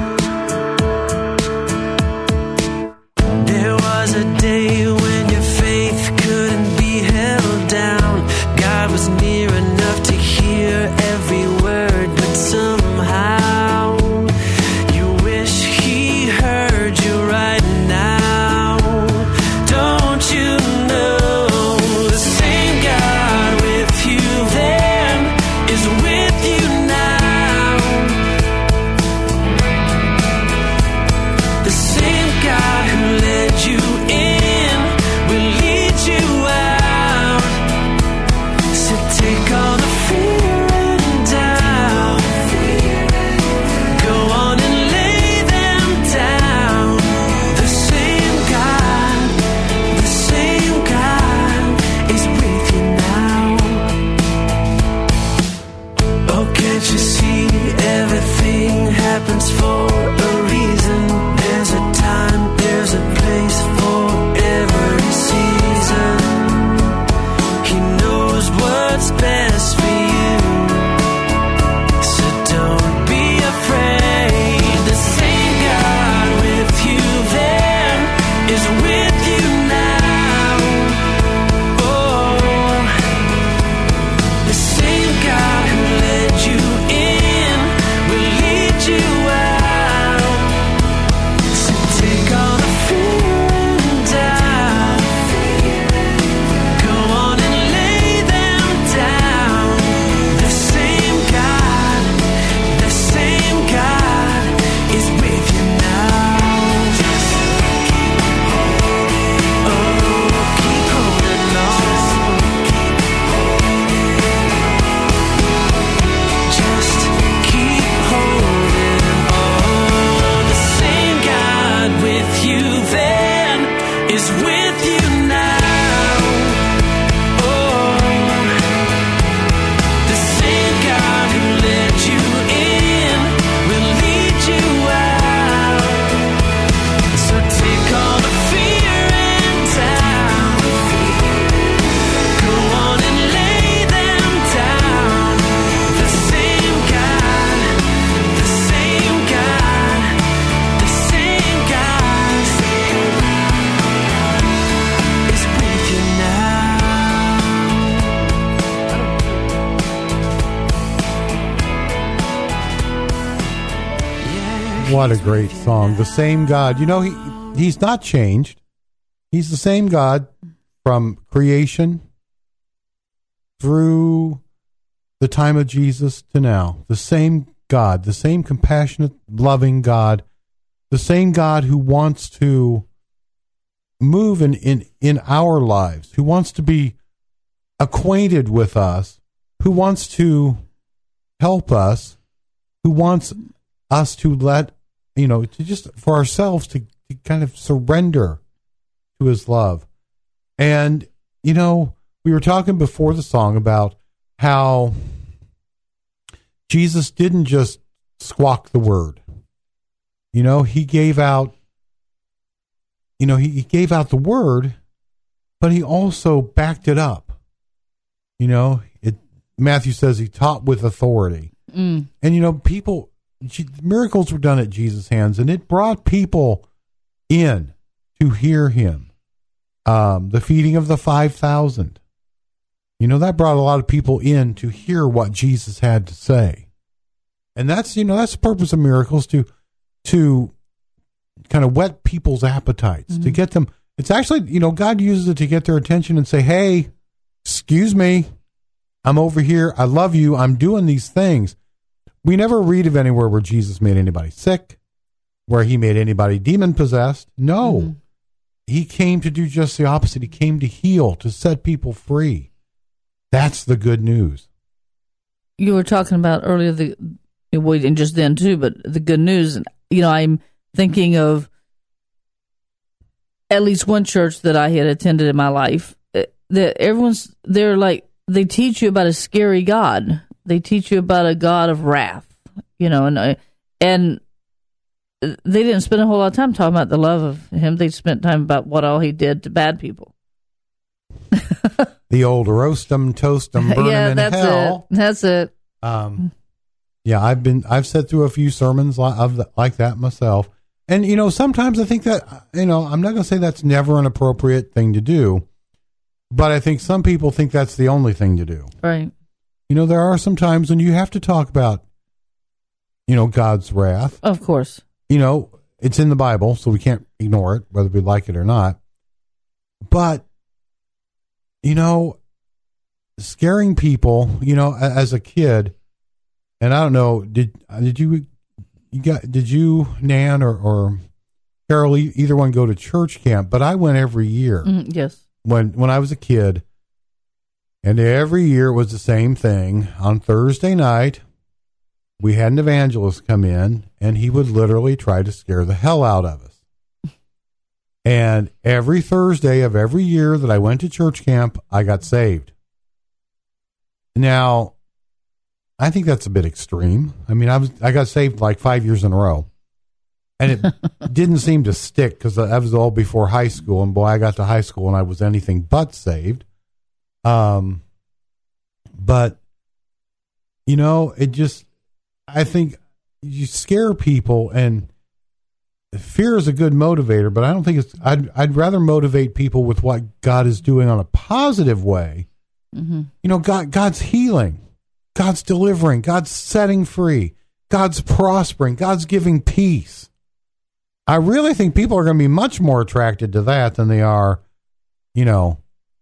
There was a day when your faith couldn't be held down. God was near enough to hear every word, but somehow you wish he heard you right now. Don't you know the same God with you then is with you now? The same God who led you in will lead you out. So take all the fear and doubt, go on and lay them down. The same God, the same God is with you now. Oh, can't you see everything happens for a reason? There's a time, there's a place for every season. He knows what's best for you, so don't be afraid. The same God with you then is with you now. Oh, the same God who led you in will lead you out. So take all the fear and doubt, go on and lay them down. The same God, the same God is with you now. Just keep holding, oh, keep holding on. Just keep holding on. The same God with you then is with you now. Oh, the same God who led you in will lead you out. So take all the fear and doubt, go on and lay them down. The same God, the same God, the same God is with you now. What a great song. The Same God. You know, he he's not changed. He's the same God from creation through the time of Jesus to now. The same God, the same compassionate, loving God, the same God who wants to move in, in, in our lives, who wants to be acquainted with us, who wants to help us, who wants us to let, you know, to just for ourselves to, to kind of surrender to his love. And, you know, we were talking before the song about how Jesus didn't just squawk the word. You know, he gave out, you know, he, he gave out the word, but he also backed it up. You know, it, Matthew says he taught with authority. Mm. And, you know, people, miracles were done at Jesus' hands, and it brought people in to hear him. Um, the feeding of the five thousand. You know, that brought a lot of people in to hear what Jesus had to say. And that's, you know, that's the purpose of miracles, to to kind of whet people's appetites, mm-hmm. to get them. It's actually, you know, God uses it to get their attention and say, hey, excuse me, I'm over here. I love you. I'm doing these things. We never read of anywhere where Jesus made anybody sick, where he made anybody demon possessed. No, mm-hmm. He came to do just the opposite. He came to heal, to set people free. That's the good news. You were talking about earlier the well, and just then too, but the good news. And you know, I'm thinking of at least one church that I had attended in my life. That everyone's they're like they teach you about a scary God. They teach you about a God of wrath. You know, and and they didn't spend a whole lot of time talking about the love of Him. They spent time about what all He did to bad people. The old roast 'em, toast 'em, burn 'em yeah, in that's hell. it. That's it. Um, yeah, I've been I've said through a few sermons li- of the, like that myself, and you know sometimes I think that you know I'm not going to say that's never an appropriate thing to do, but I think some people think that's the only thing to do. Right. You know, there are some times when you have to talk about, you know, God's wrath. Of course. You know, it's in the Bible, so we can't ignore it, whether we like it or not. But, you know, scaring people, you know, as a kid, and I don't know, did did you, you got, did you, Nan, or, or Carol, either one go to church camp? But I went every year. Mm, yes. When when I was a kid, and every year it was the same thing. On Thursday night, we had an evangelist come in, and he would literally try to scare the hell out of us. And every Thursday of every year that I went to church camp, I got saved. Now, I think that's a bit extreme. I mean, I was I got saved like five years in a row. And it didn't seem to stick because that was all before high school. And boy, I got to high school and I was anything but saved. Um, but, you know, it just, I think you scare people, and fear is a good motivator, but I don't think it's, I'd, I'd rather motivate people with what God is doing on a positive way. Mm-hmm. You know, God, God's healing, God's delivering, God's setting free, God's prospering, God's giving peace. I really think people are going to be much more attracted to that than they are, you know,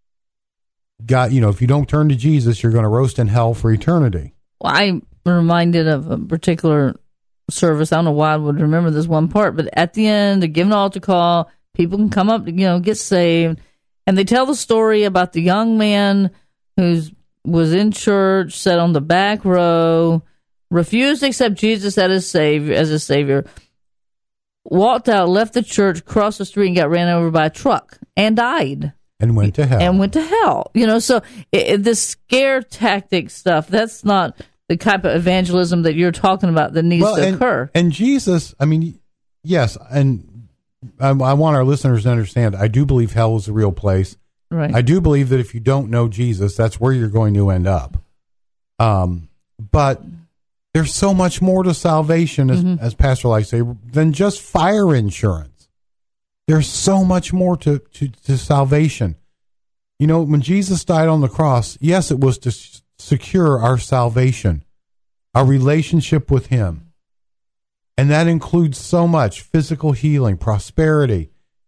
God, you know, if you don't turn to Jesus, you're going to roast in hell for eternity. Well, I'm reminded of a particular service. I don't know why I would remember this one part, but at the end, they give an altar call. People can come up to, you know, get saved. And they tell the story about the young man who was in church, sat on the back row, refused to accept Jesus as his savior, as a savior, walked out, left the church, crossed the street, and got ran over by a truck and died. And went to hell. And went to hell. You know, so it, it, this scare tactic stuff, that's not the type of evangelism that you're talking about that needs well, to and, occur. And Jesus, I mean, yes, and I, I want our listeners to understand, I do believe hell is a real place. Right. I do believe that if you don't know Jesus, that's where you're going to end up. Um, but there's so much more to salvation, as, mm-hmm. as Pastor likes to say, than just fire insurance. There's so much more to, to, to salvation. You know, when Jesus died on the cross, yes, it was to s- secure our salvation, our relationship with Him. And that includes so much: physical healing, prosperity,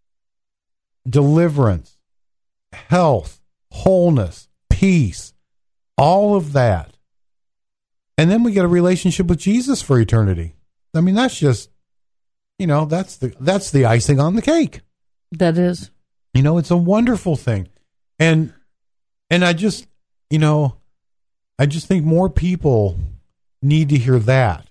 deliverance, health, wholeness, peace, all of that. And then we get a relationship with Jesus for eternity. I mean, that's just, you know, that's the that's the icing on the cake. That is. You know, it's a wonderful thing. And and I just, you know, I just think more people need to hear that.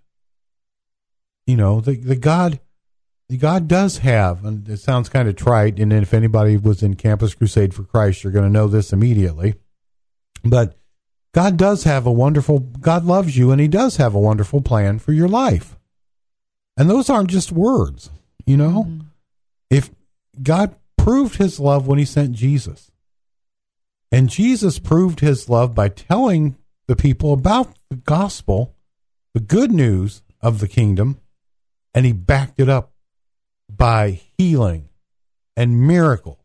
You know, the the God the God does have, and it sounds kind of trite, and if anybody was in Campus Crusade for Christ, you're going to know this immediately. But God does have a wonderful, God loves you, and He does have a wonderful plan for your life. And those aren't just words, you know. Mm-hmm. If God proved His love when He sent Jesus, and Jesus proved His love by telling the people about the gospel, the good news of the kingdom, and He backed it up by healing and miracles.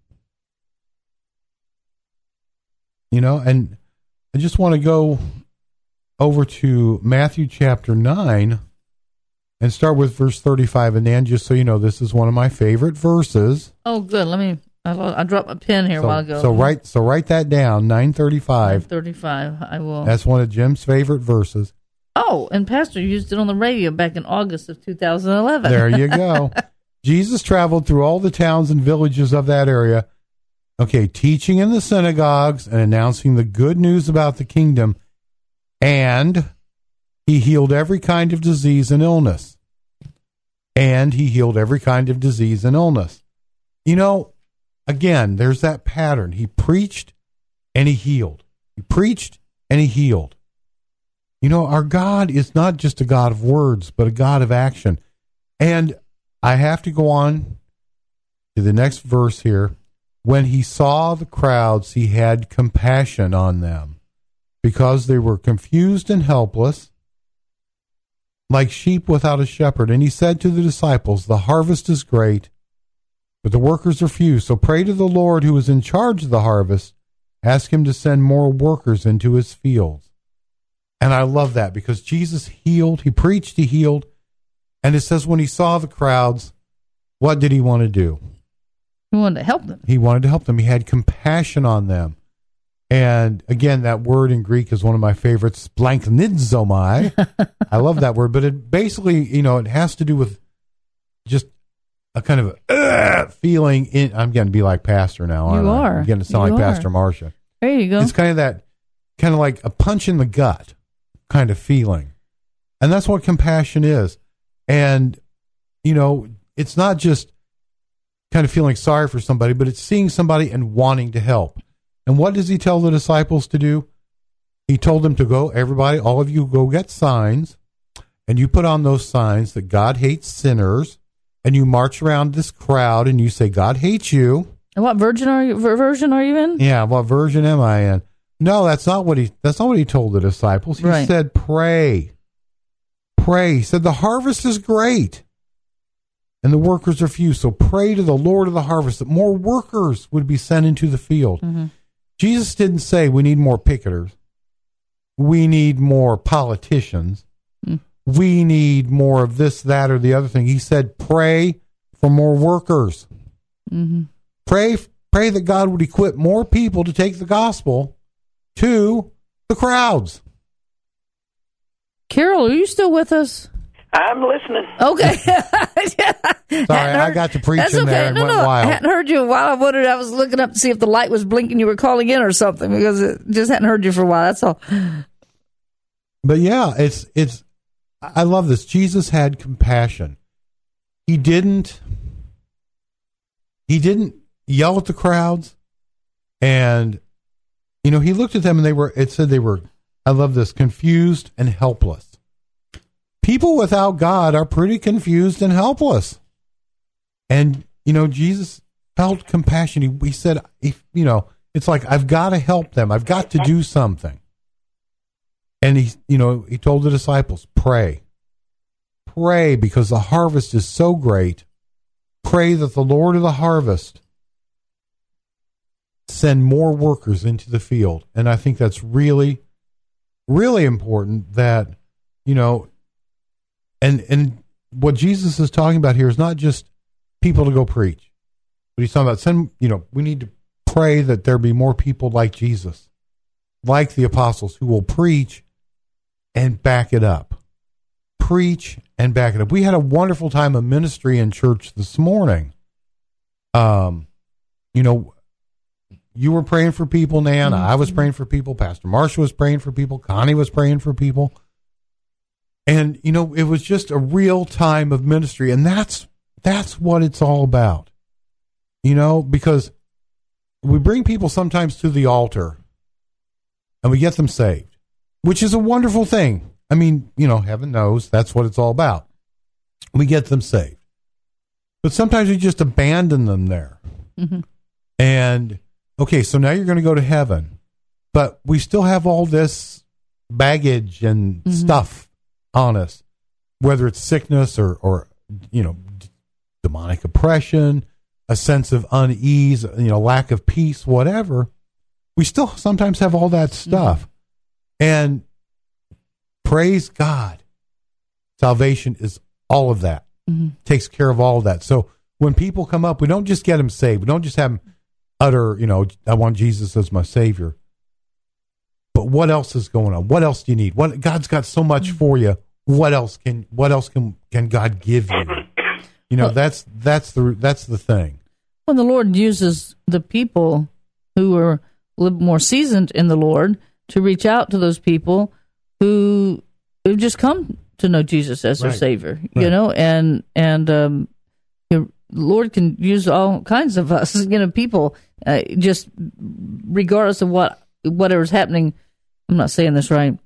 You know, and I just want to go over to Matthew chapter nine and start with verse thirty-five. And then, just so you know, this is one of my favorite verses. Oh, good. Let me, I, I dropped my pen here so, a while ago. So write, so write that down, nine thirty-five. nine thirty-five, I will. That's one of Jim's favorite verses. Oh, and Pastor used it on the radio back in August of two thousand eleven. There you go. Jesus traveled through all the towns and villages of that area, Okay, teaching in the synagogues and announcing the good news about the kingdom, and he healed every kind of disease and illness. And he healed every kind of disease and illness. You know, again, there's that pattern. He preached and he healed. He preached and he healed. You know, our God is not just a God of words, but a God of action. And I have to go on to the next verse here. When he saw the crowds, he had compassion on them, because they were confused and helpless, like sheep without a shepherd. And he said to the disciples, the harvest is great, but the workers are few. So pray to the Lord who is in charge of the harvest. Ask him to send more workers into his fields. And I love that, because Jesus healed, he preached, he healed. And it says when he saw the crowds, what did he want to do? He wanted to help them. He wanted to help them. He had compassion on them. And again, that word in Greek is one of my favorites, splanchnizomai. I love that word, but it basically, you know, it has to do with just a kind of a uh, feeling in, I'm going to be like Pastor now, aren't You I? are. I'm going to sound You like are. Pastor Marcia. There you go. It's kind of that, kind of like a punch in the gut kind of feeling. And that's what compassion is. And, you know, it's not just kind of feeling sorry for somebody, but it's seeing somebody and wanting to help. And what does he tell the disciples to do? He told them to go, everybody, all of you go get signs, and you put on those signs that God hates sinners, and you march around this crowd and you say, God hates you. And what virgin are you, ver- version are you in? Yeah, what version am I in? No, that's not what he that's not what he told the disciples. He Right. said, pray. Pray. He said, the harvest is great, and the workers are few. So pray to the Lord of the harvest that more workers would be sent into the field. Mm-hmm. Jesus didn't say we need more picketers. We need more politicians. Mm. We need more of this, that, or the other thing. He said, pray for more workers. Mm-hmm. Pray, pray that God would equip more people to take the gospel to the crowds. Carol, are you still with us? I'm listening. Okay. Sorry, I got to preach That's in okay. there and no, went no, I wild. hadn't heard you in a while. I wondered, I was looking up to see if the light was blinking. You were calling in or something, because it just hadn't heard you for a while. That's all. But yeah, it's it's. I love this. Jesus had compassion. He didn't. He didn't yell at the crowds, and you know he looked at them and they were. It said they were. I love this. Confused and helpless. People without God are pretty confused and helpless, and you know Jesus felt compassion. He, he said, if, "You know, it's like I've got to help them. I've got to do something." And he, you know, he told the disciples, pray, pray, because the harvest is so great. Pray that the Lord of the harvest send more workers into the field. And I think that's really, really important that, you know, and, and what Jesus is talking about here is not just people to go preach, but he's talking about send, you know, we need to pray that there be more people like Jesus, like the apostles, who will preach and back it up. Preach and back it up. We had a wonderful time of ministry in church this morning. Um, you know, you were praying for people, Nan. Mm-hmm. I was praying for people. Pastor Marsha was praying for people. Connie was praying for people. And, you know, it was just a real time of ministry. And that's, that's what it's all about. You know, because we bring people sometimes to the altar and we get them saved, which is a wonderful thing. I mean, you know, heaven knows that's what it's all about. We get them saved. But sometimes we just abandon them there. Mm-hmm. And, okay, so now you're going to go to heaven. But we still have all this baggage and mm-hmm. stuff on us, whether it's sickness or, or, you know, d- demonic oppression, a sense of unease, you know, lack of peace, whatever. We still sometimes have all that stuff. Mm-hmm. And praise God, salvation is all of that. Mm-hmm. Takes care of all of that. So when people come up, we don't just get them saved. We don't just have them utter, you know, I want Jesus as my Savior. But what else is going on? What else do you need? What God's got so much for you. What else can what else can, can God give you? You know, well, that's that's the that's the thing. When the Lord uses the people who are a little more seasoned in the Lord to reach out to those people who who just come to know Jesus as their Right. Savior, Right. you know, and and um, you know, the Lord can use all kinds of us, you know, people, uh, just regardless of what whatever's happening. I'm not saying this right.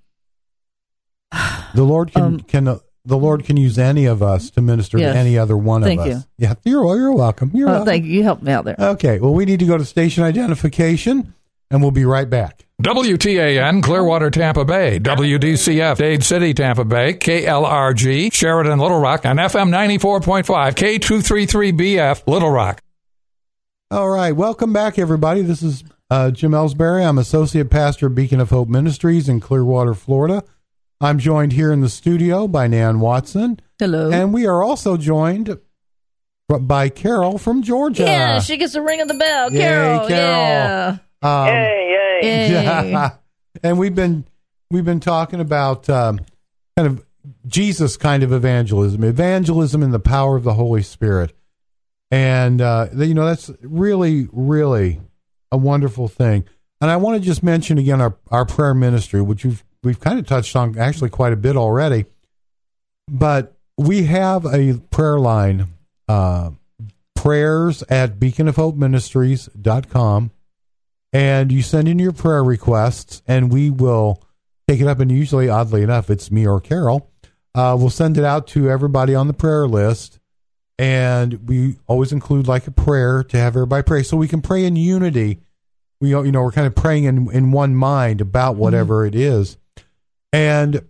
The Lord can Um, can uh, the Lord can use any of us to minister Yes. to any other one Thank of us. you. Yeah, you're you're welcome. You're Oh, welcome. thank you. You helped me out there. Okay, well, we need to go to station identification, and we'll be right back. W T A N Clearwater, Tampa Bay, W D C F Dade City, Tampa Bay, K L R G Sheridan, Little Rock, and F M ninety-four point five, K two thirty-three B F, Little Rock. All right, welcome back, everybody. This is uh, Jim Ellsbury. I'm Associate Pastor at Beacon of Hope Ministries in Clearwater, Florida. I'm joined here in the studio by Nan Watson, Hello. and we are also joined by Carol from Georgia. yeah, she gets a ring of the bell. Yay, Carol. Carol. Yeah. Um, Yay, yay. Yay. and we've been we've been talking about um, kind of Jesus kind of evangelism, evangelism in the power of the Holy Spirit, and uh, you know that's really really a wonderful thing. And I want to just mention again our our prayer ministry, which we've we've kind of touched on actually quite a bit already, but we have a prayer line, uh, prayers at beacon of hope ministries dot com. And you send in your prayer requests, and we will take it up. And usually, oddly enough, it's me or Carol. Uh, we'll send it out to everybody on the prayer list, and we always include like a prayer to have everybody pray, so we can pray in unity. We, you know, we're kind of praying in, in one mind about whatever mm-hmm. it is, and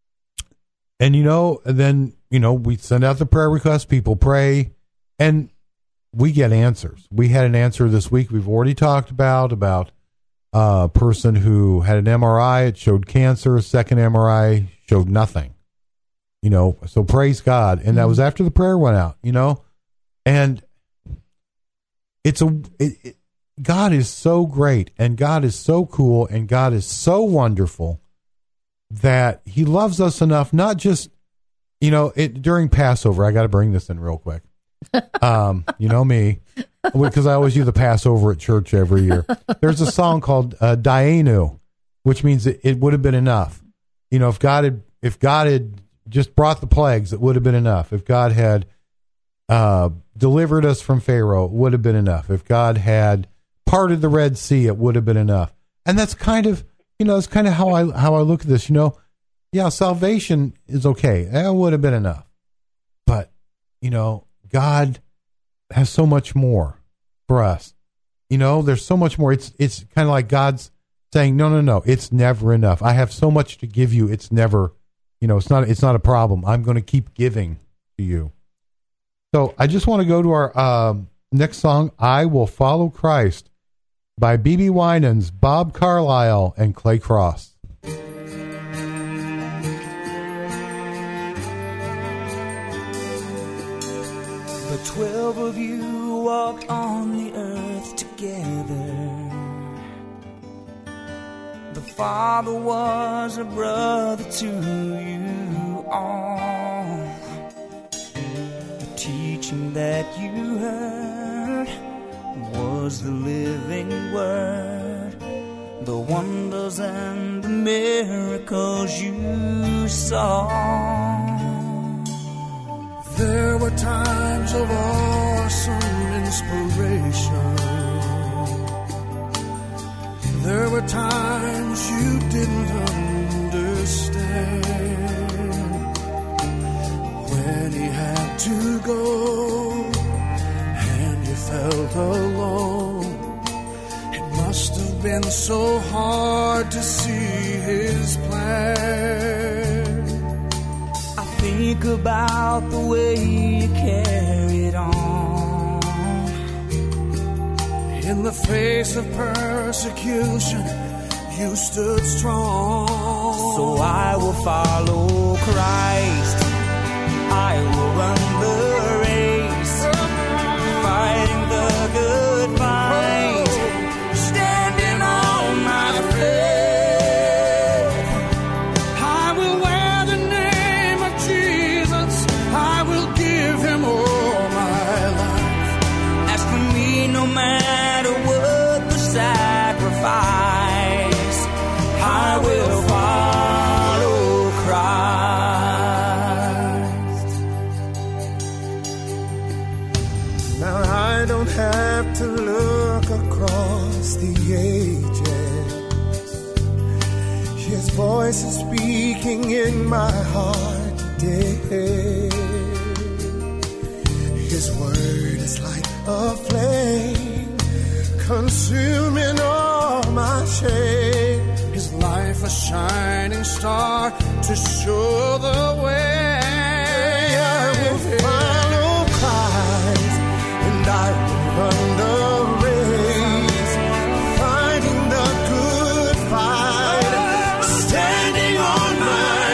and you know, then you know, we send out the prayer requests. People pray, and we get answers. We had an answer this week we've already talked about, about a person who had an M R I. It showed cancer. A second M R I showed nothing. You know, so praise God. And that was after the prayer went out, you know. And it's a, it, it, God is so great, and God is so cool, and God is so wonderful that he loves us enough, not just, you know, it during Passover. I got to bring this in real quick. um, you know me, because I always do the Passover at church every year. There's a song called uh, Daenu, which means it, it would have been enough. You know, if God had, if God had just brought the plagues, it would have been enough. If God had uh, delivered us from Pharaoh, it would have been enough. If God had parted the Red Sea, it would have been enough. And that's kind of, you know, that's kind of how I how I look at this. You know, yeah, salvation is okay. That would have been enough, but you know, God has so much more for us. You know, there's so much more. It's it's kind of like God's saying, no, no, no, it's never enough. I have so much to give you. It's never, you know, it's not it's not a problem. I'm going to keep giving to you. So I just want to go to our um, next song, I Will Follow Christ, by B B Winans, Bob Carlisle, and Clay Cross. The twelve of you walked on the earth together. The Father was a brother to you all. The teaching that you heard was the living word. The wonders and the miracles you saw. There were times of awesome inspiration. There were times you didn't understand. When he had to go and you felt alone, it must have been so hard to see his plan. Think about the way you carried on. In the face of persecution, you stood strong. So I will follow Christ. I will run the race, fighting the good fight, standing on my faith. His voice is speaking in my heart today. His word is like a flame, consuming all my shame. His life a shining star to show the way. I will follow Christ, and I will run the race, fighting the good fight, standing on my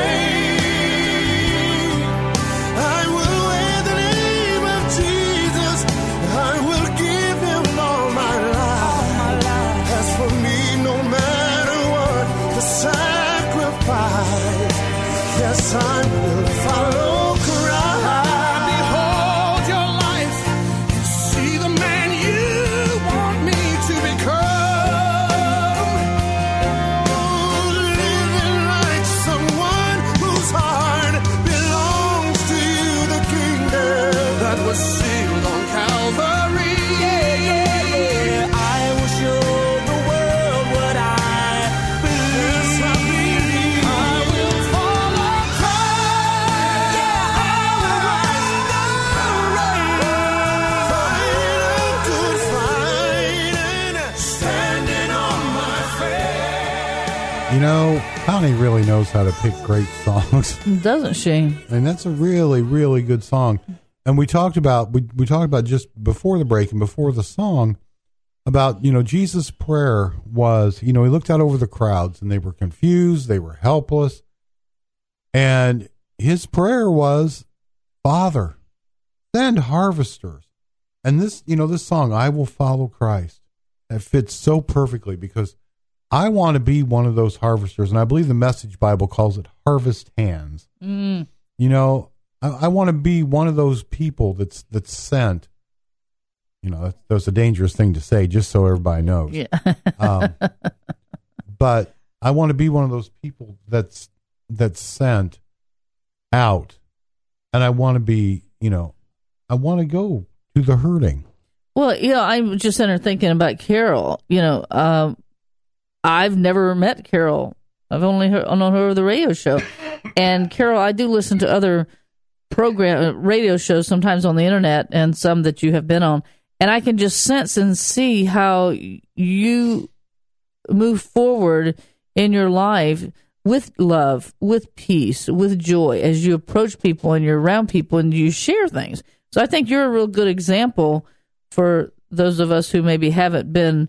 faith. I will wear the name of Jesus. I will give him all my life. As for me, no matter what the sacrifice, yes, I will follow Christ. Behold your life, see the man you want me to become. Oh, living like someone whose heart belongs to you, the kingdom that was sealed on Calvary. Yeah, yeah, yeah. I will show the world what I believe. Yes, I believe. I will follow Christ. Yeah, I will rise the race, fight a good fight, and standing on my faith. You know, Connie really knows how to pick great songs. Doesn't she? And that's a really, really good song. And we talked about we, we talked about just before the break and before the song about, you know, Jesus' prayer was, you know, he looked out over the crowds and they were confused, they were helpless. And his prayer was, Father, send harvesters. And this, you know, this song, I Will Follow Christ, that fits so perfectly because I want to be one of those harvesters. And I believe the Message Bible calls it harvest hands. Mm. You know, I, I want to be one of those people that's that's sent. You know, that's, that's a dangerous thing to say, just so everybody knows. Yeah. um, but I want to be one of those people that's that's sent out, and I want to be, you know, I want to go to the hurting. Well, you know, I'm just sitting there thinking about Carol. You know, um, I've never met Carol. I've only heard, known her over the radio show. And Carol, I do listen to other program radio shows sometimes on the internet and some that you have been on. And I can just sense and see how you move forward in your life with love, with peace, with joy as you approach people and you're around people and you share things. So I think you're a real good example for those of us who maybe haven't been,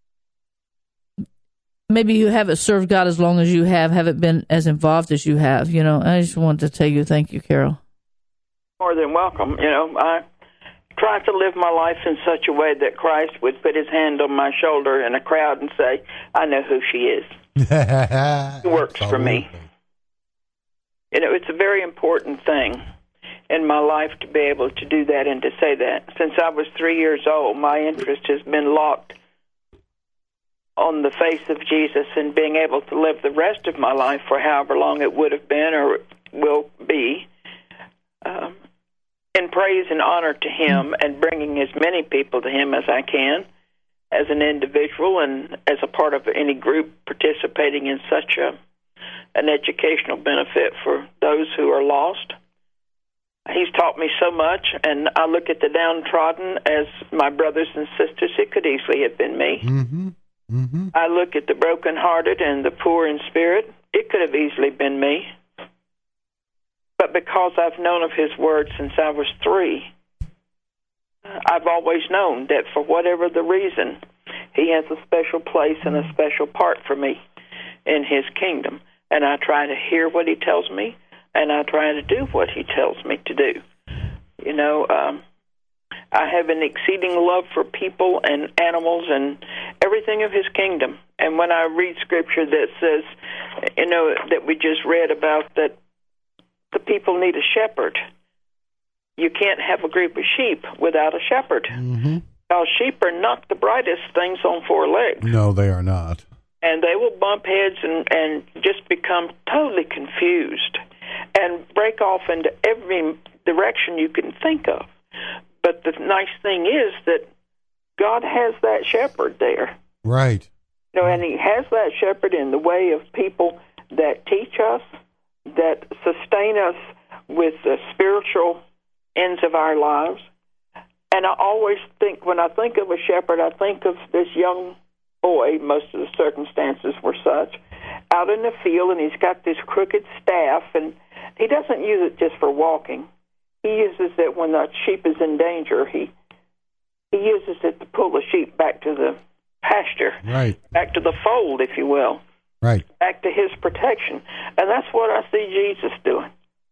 maybe you haven't served God as long as you have, haven't been as involved as you have. You know, I just wanted to tell you thank you, Carol. More than welcome. You know, I try to live my life in such a way that Christ would put his hand on my shoulder in a crowd and say, I know who she is. It works for me. You know, it's a very important thing in my life to be able to do that and to say that. Since I was three years old, my interest has been locked on the face of Jesus and being able to live the rest of my life for however long it would have been or will be um, in praise and honor to him and bringing as many people to him as I can as an individual and as a part of any group participating in such a, an educational benefit for those who are lost. He's taught me so much, and I look at the downtrodden as my brothers and sisters. It could easily have been me. Mm-hmm. Mm-hmm. I look at the brokenhearted and the poor in spirit. It could have easily been me. But because I've known of his word since I was three, I've always known that for whatever the reason, he has a special place and a special part for me in his kingdom. And I try to hear what he tells me, and I try to do what he tells me to do. You know, um, I have an exceeding love for people and animals and everything of his kingdom. And when I read scripture that says, you know, that we just read about that the people need a shepherd, you can't have a group of sheep without a shepherd. Mm-hmm. Because sheep are not the brightest things on four legs. No, they are not. And they will bump heads and, and just become totally confused and break off into every direction you can think of. But the nice thing is that God has that shepherd there. Right. You know, and he has that shepherd in the way of people that teach us, that sustain us with the spiritual ends of our lives. And I always think, when I think of a shepherd, I think of this young boy, most of the circumstances were such, out in the field, and he's got this crooked staff, and he doesn't use it just for walking. He uses it when the sheep is in danger. He he uses it to pull the sheep back to the pasture, right, back to the fold, if you will, right, back to his protection. And that's what I see Jesus doing.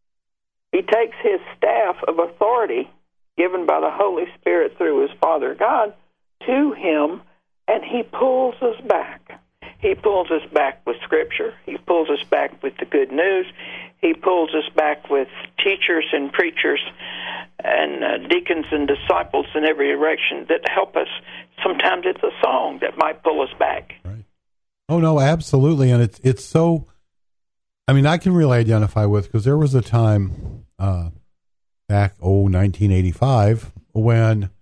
He takes his staff of authority given by the Holy Spirit through his Father God to him, and he pulls us back. He pulls us back with Scripture. He pulls us back with the good news. He pulls us back with teachers and preachers and uh, deacons and disciples in every direction that help us. Sometimes it's a song that might pull us back. Right. Oh, no, absolutely. And it's it's so, I mean, I can really identify with, because there was a time uh, back, oh, nineteen eighty-five, when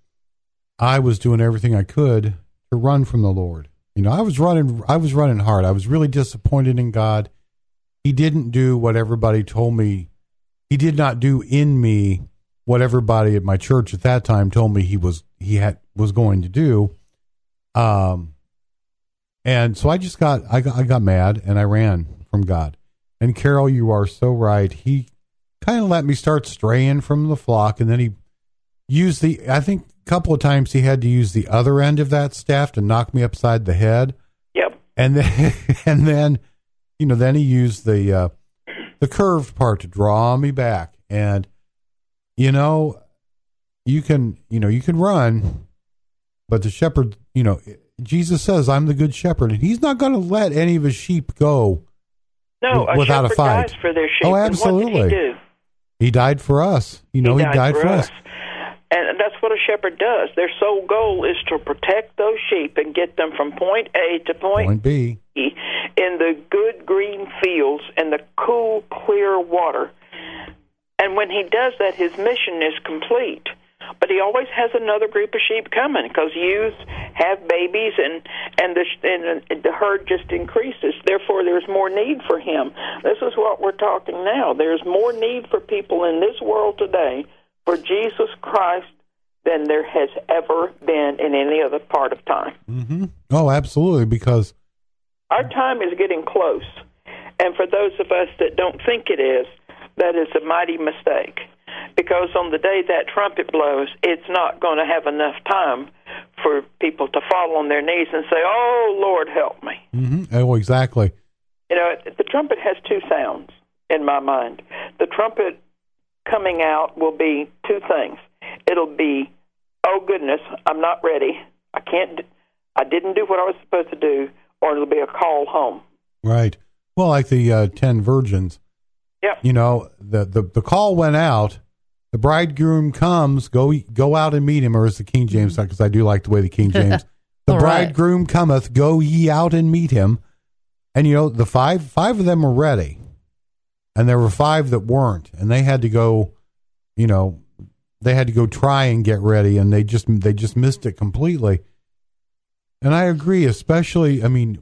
I was doing everything I could to run from the Lord. You know, I was running, I was running hard. I was really disappointed in God. He didn't do what everybody told me. He did not do in me what everybody at my church at that time told me he was, he had, was going to do. Um, and so I just got, I got, I got mad and I ran from God. And Carol, you are so right. He kind of let me start straying from the flock, and then he used the, I think a couple of times he had to use the other end of that staff to knock me upside the head. Yep. And then, and then, you know, then he used the, uh, the curved part to draw me back. And, you know, you can, you know, you can run, but the shepherd, you know, Jesus says, I'm the good shepherd, and he's not going to let any of his sheep go no, w- without a fight. Dies for their sheep. Oh, absolutely. And what did he do? He died for us. You know, he he died, died for, for us. us. And that's what a shepherd does. Their sole goal is to protect those sheep and get them from point A to point, point B in the good green fields and the cool, clear water. And when he does that, his mission is complete. But he always has another group of sheep coming, because youths have babies, and and the and the herd just increases. Therefore, there's more need for him. This is what we're talking now. There's more need for people in this world today for Jesus Christ than there has ever been in any other part of time. Mm-hmm. Oh, absolutely, because our time is getting close. And for those of us that don't think it is, that is a mighty mistake. Because on the day that trumpet blows, it's not going to have enough time for people to fall on their knees and say, oh, Lord, help me. Mm-hmm. Oh, exactly. You know, the trumpet has two sounds in my mind. The trumpet coming out will be two things. It'll be, oh, goodness, I'm not ready. I can't, I didn't do what I was supposed to do, or it'll be a call home. Right. Well, like the uh, ten virgins. Yep. You know, the, the, the call went out. The bridegroom comes, go go out and meet him, or is the King James, because I do like the way the King James. The All bridegroom right. cometh, go ye out and meet him. And, you know, the five five of them were ready. And there were five that weren't. And they had to go, you know, they had to go try and get ready, and they just they just missed it completely. And I agree, especially, I mean,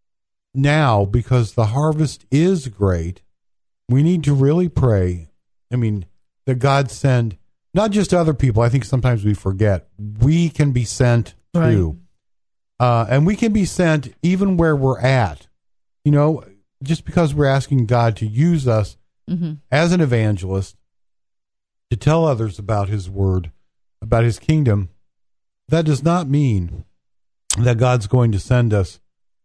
now, because the harvest is great, we need to really pray. I mean, that God send not just other people. I think sometimes we forget we can be sent right. too, uh, and we can be sent even where we're at. You know, just because we're asking God to use us mm-hmm. as an evangelist to tell others about His word, about His kingdom, that does not mean that God's going to send us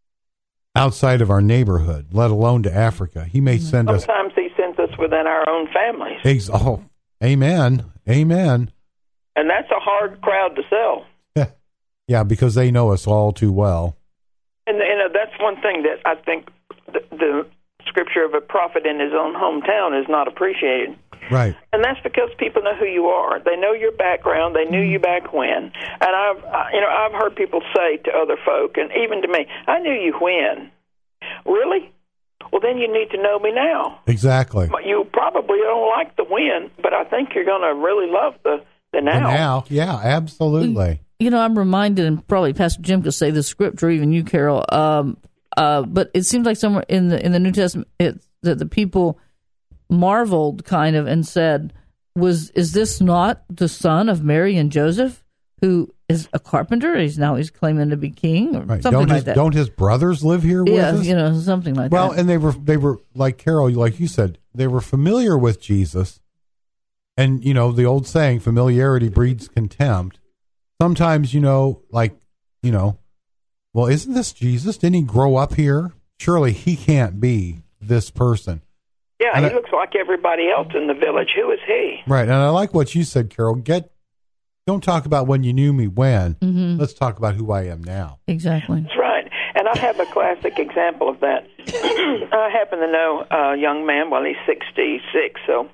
outside of our neighborhood, let alone to Africa. He may send Sometimes us. Sometimes He sends us within our own families. Ex- oh, amen. Amen. And that's a hard crowd to sell. Yeah, because they know us all too well. And you know, that's one thing that I think the, the scripture of a prophet in his own hometown is not appreciated. Right. And that's because people know who you are. They know your background. They knew you back when. And I've, I, you know, I've heard people say to other folk, and even to me, I knew you when. Really? Well, then you need to know me now. Exactly. You probably don't like the when, but I think you're going to really love the, the now. The now, yeah, absolutely. you know, I'm reminded, and probably Pastor Jim could say the scripture, even you, Carol. Um, uh, but it seems like somewhere in the in the New Testament it, that the people marveled kind of and said, "Was is this not the son of Mary and Joseph, who is a carpenter? He's now he's claiming to be king, or Right. something Don't like his, that." Don't his brothers live here with yeah, us? you know, something like well, that. and they were they were like Carol, like you said, they were familiar with Jesus, and you know the old saying, "Familiarity breeds contempt." Sometimes, you know, like you know, well, isn't this Jesus? Didn't he grow up here? Surely he can't be this person. Yeah, And he I- looks like everybody else in the village. Who is he? Right, and I like what you said, Carol. Get don't talk about when you knew me when. Mhm. Let's talk about who I am now. Exactly. That's right. And I have a classic example of that. I happen to know a young man, well, he's sixty-six, so,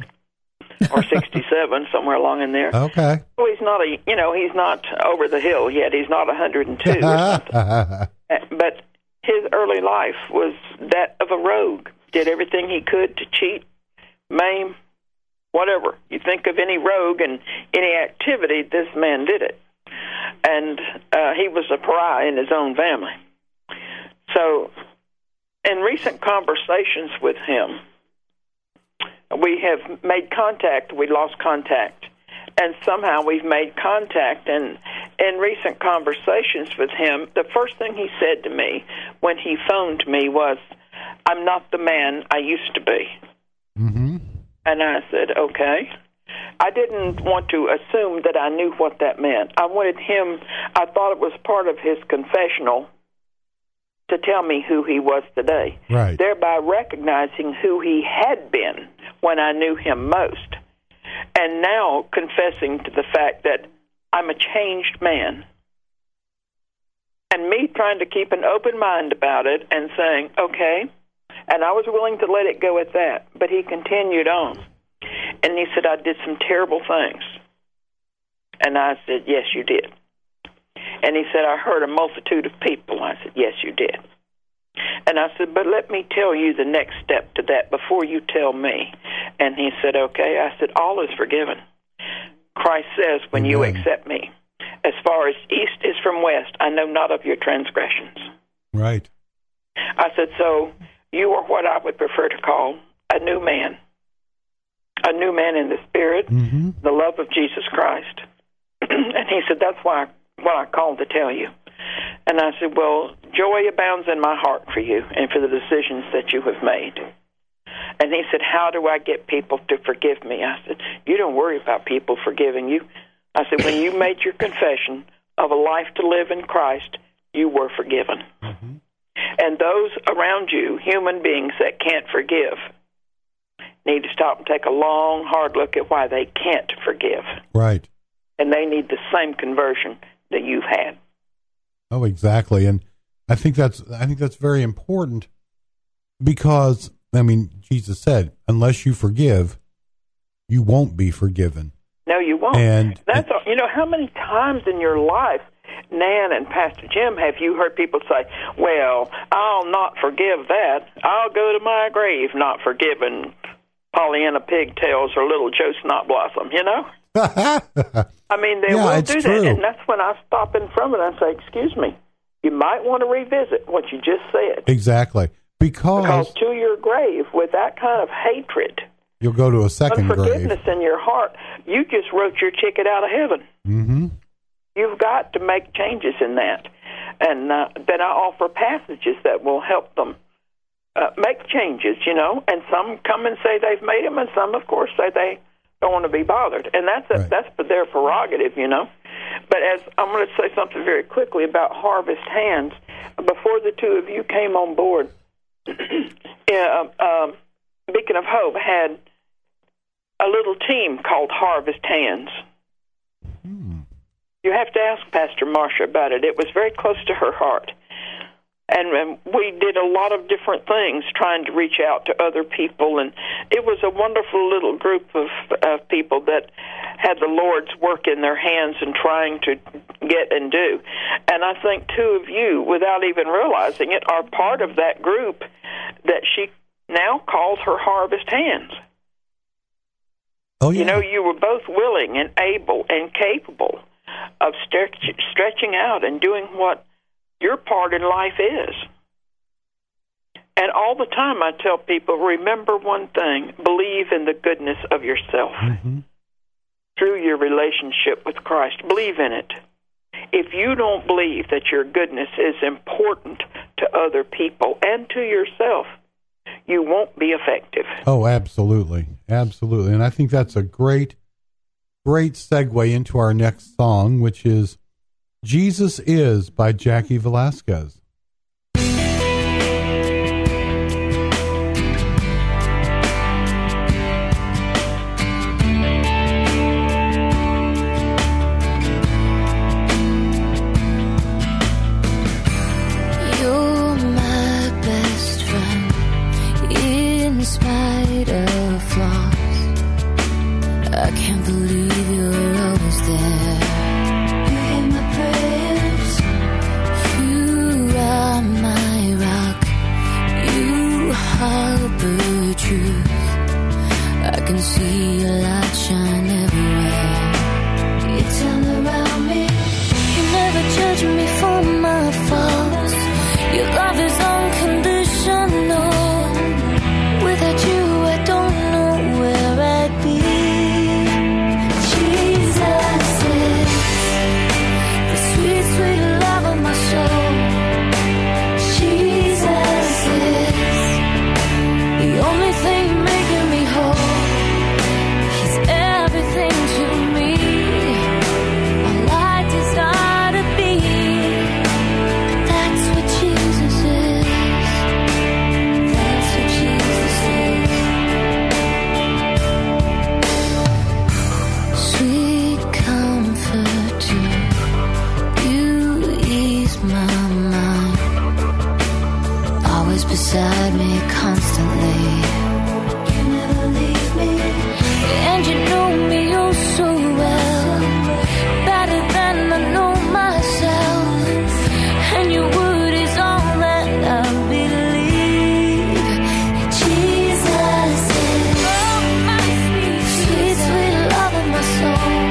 or sixty-seven, somewhere along in there. Okay. Well, he's not a, you know, he's not over the hill yet. He's not one hundred two or something. Uh, But his early life was that of a rogue. Did everything he could to cheat, maim, whatever. You think of any rogue and any activity, this man did it. And uh, he was a pariah in his own family. So in recent conversations with him, we have made contact. We lost contact. And somehow we've made contact. And in recent conversations with him, the first thing he said to me when he phoned me was, "I'm not the man I used to be." Mm-hmm. And I said, okay. I didn't want to assume that I knew what that meant. I wanted him, I thought it was part of his confessional to tell me who he was today, Right. thereby recognizing who he had been when I knew him most, and now confessing to the fact that I'm a changed man. And me trying to keep an open mind about it and saying, okay, and I was willing to let it go at that. But he continued on. And he said, I did some terrible things. And I said, yes, you did. And he said, I hurt a multitude of people. I said, yes, you did. And I said, but let me tell you the next step to that before you tell me. And he said, okay. I said, all is forgiven. Christ says, when you Amen. accept me, as far as east is from west, I know not of your transgressions. Right. I said, so you are what I would prefer to call a new man. A new man in the Spirit, Mm-hmm. the love of Jesus Christ. And he said, that's why what I called to tell you. And I said, well, joy abounds in my heart for you and for the decisions that you have made. And he said, how do I get people to forgive me? I said, you don't worry about people forgiving you. I said, when you made your confession of a life to live in Christ, you were forgiven. Mm-hmm. And those around you, human beings that can't forgive, need to stop and take a long, hard look at why they can't forgive. Right. And they need the same conversion that you've had. Oh, exactly. And I think that's I think that's very important because I mean, Jesus said, unless you forgive, you won't be forgiven. No, you won't. And That's all, you know, how many times in your life, Nan and Pastor Jim, have you heard people say, well, I'll not forgive that. I'll go to my grave not forgiving Pollyanna Pigtails or Little Joe Snotblossom, you know? I mean, they Yeah, will it's do true. that. And that's when I stop in front of it and say, excuse me, you might want to revisit what you just said. Exactly. Because, Because to your grave, with that kind of hatred, you'll go to a second grave. unforgiveness in your heart, you just wrote your ticket out of heaven. Mm-hmm. You've got to make changes in that. And uh, then I offer passages that will help them uh, make changes, you know. And some come and say they've made them, and some, of course, say they don't want to be bothered. And that's a, Right. that's their prerogative, you know. But as I'm going to say something very quickly about Harvest Hands. Before the two of you came on board, uh, um, Beacon of Hope had a little team called Harvest Hands. Hmm. You have to ask Pastor Marcia about it. It was very close to her heart. And um, we did a lot of different things trying to reach out to other people. And it was a wonderful little group of uh, people that had the Lord's work in their hands and trying to get and do. And I think two of you, without even realizing it, are part of that group that she now calls her Harvest Hands. Oh, yeah. You know, you were both willing and able and capable of stretch, stretching out and doing what your part in life is. And all the time I tell people, remember one thing, believe in the goodness of yourself Mm-hmm. through your relationship with Christ. Believe in it. If you don't believe that your goodness is important to other people and to yourself, you won't be effective. Oh, absolutely. Absolutely. And I think that's a great, great segue into our next song, which is Jesus Is by Jackie Velasquez. You're my best friend, in spite of flaws. I can't believe you're always there. You hear my prayers. You are my rock. You harbor truth. I can see your light shine everywhere. You turn around me. You never judge me for my faults. Your love is unconditional. Without you, I don't know where I'd be. Jesus is the sweet, sweet love of my soul. Jesus is the only thing making me whole. He's everything to me. All I desire to be. That's what Jesus is. That's what Jesus is. Sweet comforter, you ease my mind. Always beside me, constantly. You never leave me. And you know me oh so well, better than I know myself. And your word is all that I believe. Jesus is sweet, sweet love of my soul.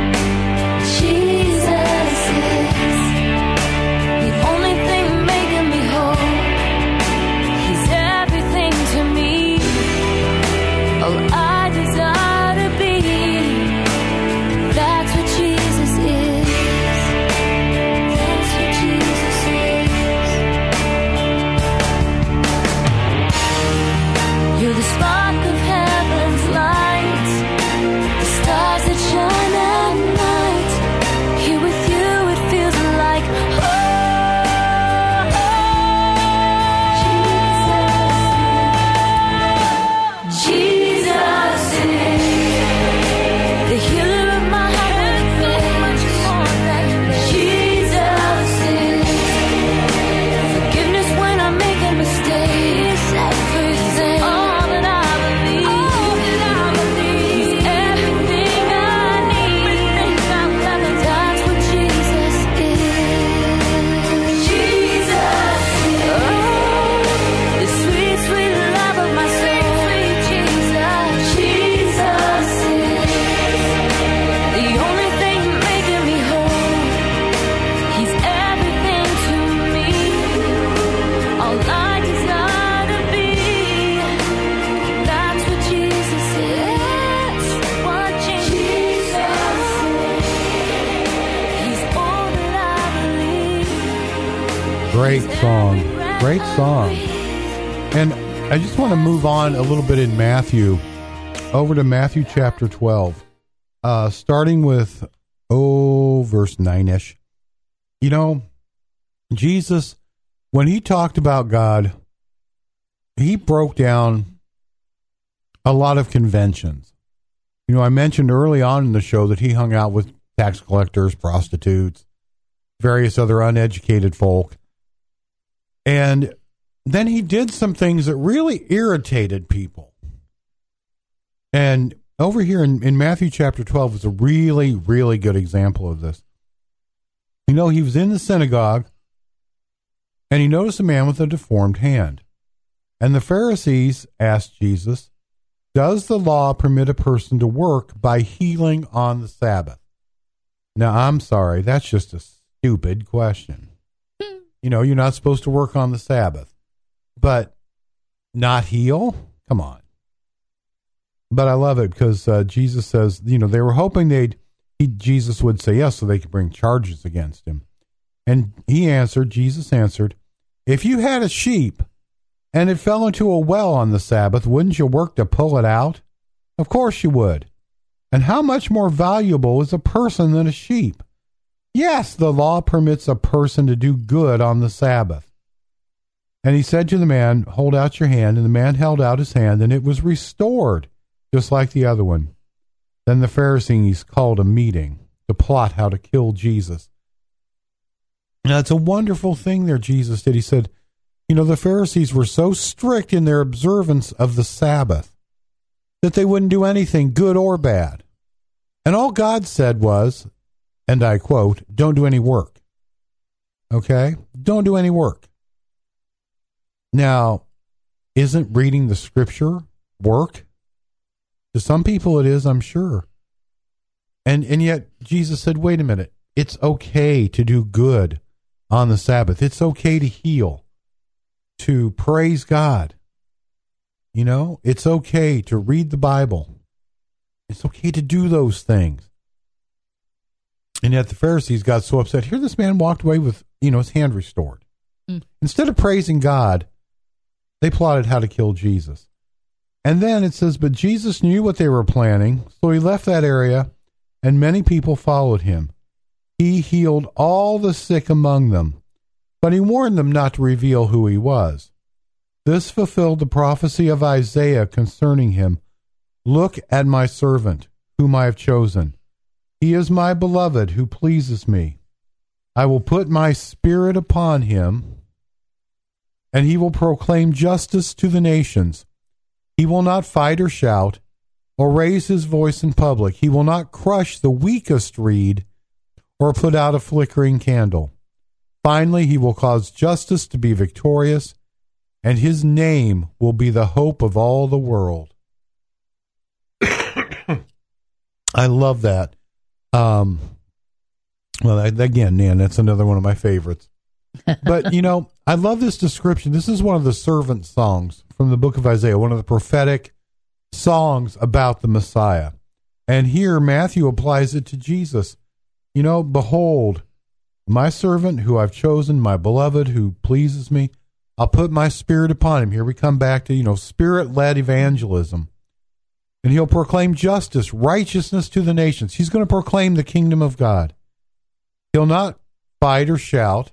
Jesus is the only thing making me whole. He's everything to me. All I desire to be. That's what Jesus is. That's what Jesus is. You're the spark of heaven's light, the stars that shine at night. Here with you, it feels like oh, Jesus is the healer of my heart. Jesus is forgiveness when I make a mistake. Everything, all that I believe. All that I believe. He's everything I need. That's what Jesus is. Jesus is oh, the sweet, sweet love of my soul. Jesus, Jesus is the only thing making me whole. He's everything to me. All I desire to be. That's what Jesus is. What Jesus is. He's all that I believe. Great song. Great song. And I just want to move on a little bit in Matthew, over to Matthew chapter twelve, uh, starting with, oh, verse nine-ish. You know, Jesus, when he talked about God, he broke down a lot of conventions. You know, I mentioned early on in the show that he hung out with tax collectors, prostitutes, various other uneducated folk. And then he did some things that really irritated people. And over here in, in Matthew chapter twelve is a really, really good example of this. You know, he was in the synagogue and he noticed a man with a deformed hand. And the Pharisees asked Jesus, does the law permit a person to work by healing on the Sabbath? Now, I'm sorry, that's just a stupid question. You know, you're not supposed to work on the Sabbath, but not heal? Come on. But I love it because uh, Jesus says, you know, they were hoping they'd, he, Jesus would say yes so they could bring charges against him. And he answered, Jesus answered, if you had a sheep and it fell into a well on the Sabbath, wouldn't you work to pull it out? Of course you would. And how much more valuable is a person than a sheep? Yes, the law permits a person to do good on the Sabbath. And he said to the man, hold out your hand. And the man held out his hand, and it was restored, just like the other one. Then the Pharisees called a meeting to plot how to kill Jesus. Now, it's a wonderful thing there Jesus did. He said, you know, the Pharisees were so strict in their observance of the Sabbath that they wouldn't do anything, good or bad. And all God said was, and I quote, don't do any work. Okay? Don't do any work. Now, isn't reading the scripture work? To some people it is, I'm sure. And and yet Jesus said, wait a minute, it's okay to do good on the Sabbath. It's okay to heal, to praise God. You know, it's okay to read the Bible. It's okay to do those things. And yet the Pharisees got so upset. Here this man walked away with, you know, his hand restored. Mm. Instead of praising God, they plotted how to kill Jesus. And then it says, but Jesus knew what they were planning, so he left that area, and many people followed him. He healed all the sick among them, but he warned them not to reveal who he was. This fulfilled the prophecy of Isaiah concerning him. Look at my servant, whom I have chosen. He is my beloved, who pleases me. I will put my spirit upon him, and he will proclaim justice to the nations. He will not fight or shout, or raise his voice in public. He will not crush the weakest reed, or put out a flickering candle. Finally, he will cause justice to be victorious, and his name will be the hope of all the world. I love that. Um, well, again, Nan, that's another one of my favorites. But, you know, I love this description. This is one of the servant songs from the book of Isaiah, one of the prophetic songs about the Messiah. And here Matthew applies it to Jesus. You know, behold, my servant who I've chosen, my beloved who pleases me. I'll put my spirit upon him. Here we come back to, you know, spirit-led evangelism. And he'll proclaim justice, righteousness to the nations. He's going to proclaim the kingdom of God. He'll not fight or shout.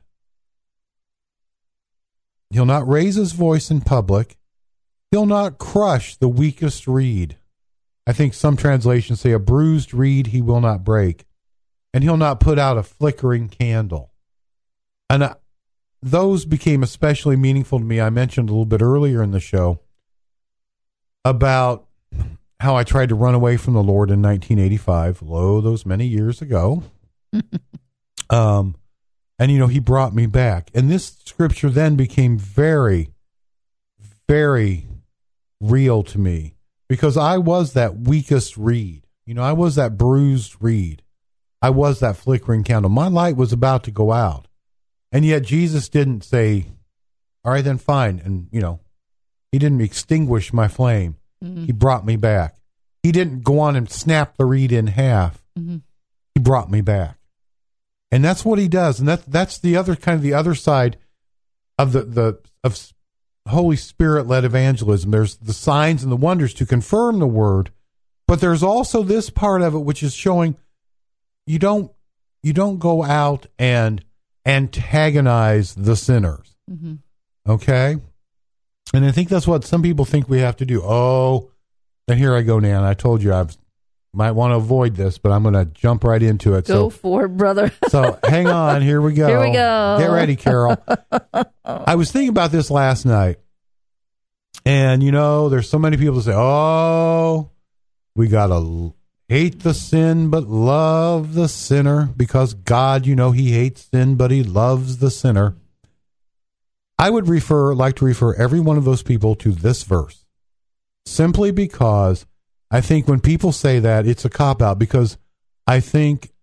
He'll not raise his voice in public. He'll not crush the weakest reed. I think some translations say a bruised reed he will not break. And he'll not put out a flickering candle. And uh, those became especially meaningful to me. I mentioned a little bit earlier in the show about how I tried to run away from the Lord in nineteen eighty-five. Lo, those many years ago. um, and, you know, he brought me back. And this scripture then became very, very real to me because I was that weakest reed. You know, I was that bruised reed. I was that flickering candle. My light was about to go out. And yet Jesus didn't say, all right, then fine. And, you know, he didn't extinguish my flame. Mm-hmm. He brought me back. He didn't go on and snap the reed in half. Mm-hmm. He brought me back. And that's what he does. And that that's the other kind of the other side of the, the of Holy Spirit led evangelism. There's the signs and the wonders to confirm the word, but there's also this part of it which is showing you don't you don't go out and antagonize the sinners. Mm-hmm. Okay? And I think that's what some people think we have to do. Oh, and here I go, Nan. I told you I might want to avoid this, but I'm going to jump right into it. Go so, for it, brother. So hang on. Here we go. Here we go. Get ready, Carol. I was thinking about this last night. And, you know, there's so many people that say, oh, we got to hate the sin, but love the sinner because God, you know, he hates sin, but he loves the sinner. I would refer, like to refer every one of those people to this verse, simply because I think when people say that, it's a cop-out, because I think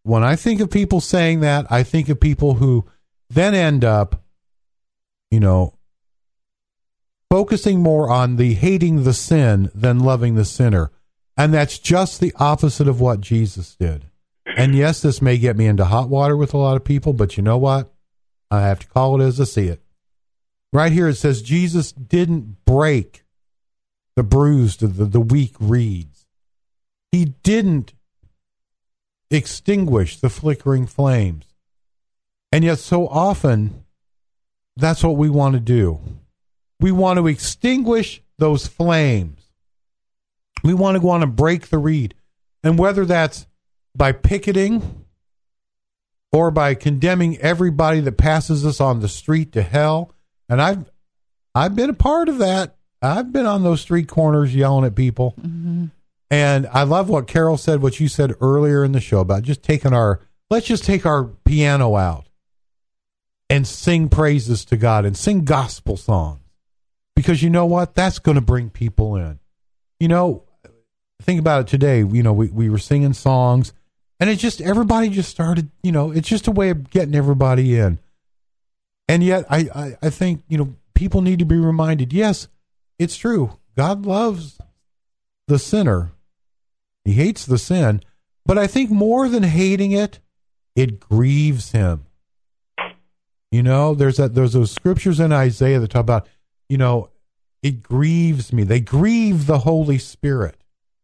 when I think of people saying that, I think of people who then end up, you know, focusing more on the hating the sin than loving the sinner. And that's just the opposite of what Jesus did. And yes, this may get me into hot water with a lot of people, but you know what? I have to call it as I see it. Right here it says Jesus didn't break the bruised, the, the weak reeds. He didn't extinguish the flickering flames. And yet so often, that's what we want to do. We want to extinguish those flames. We want to want to break the reed. And whether that's by picketing or by condemning everybody that passes us on the street to hell. And I've I've been a part of that. I've been on those street corners yelling at people. Mm-hmm. And I love what Carol said, what you said earlier in the show about just taking our, let's just take our piano out and sing praises to God and sing gospel songs. Because you know what? That's going to bring people in. You know, think about it today. You know, we, we were singing songs and it just, everybody just started, you know, it's just a way of getting everybody in. And yet I, I, I think, you know, people need to be reminded, yes, it's true. God loves the sinner. He hates the sin. But I think more than hating it, it grieves him. You know, there's that, there's those scriptures in Isaiah that talk about, you know, it grieves me. They grieve the Holy Spirit.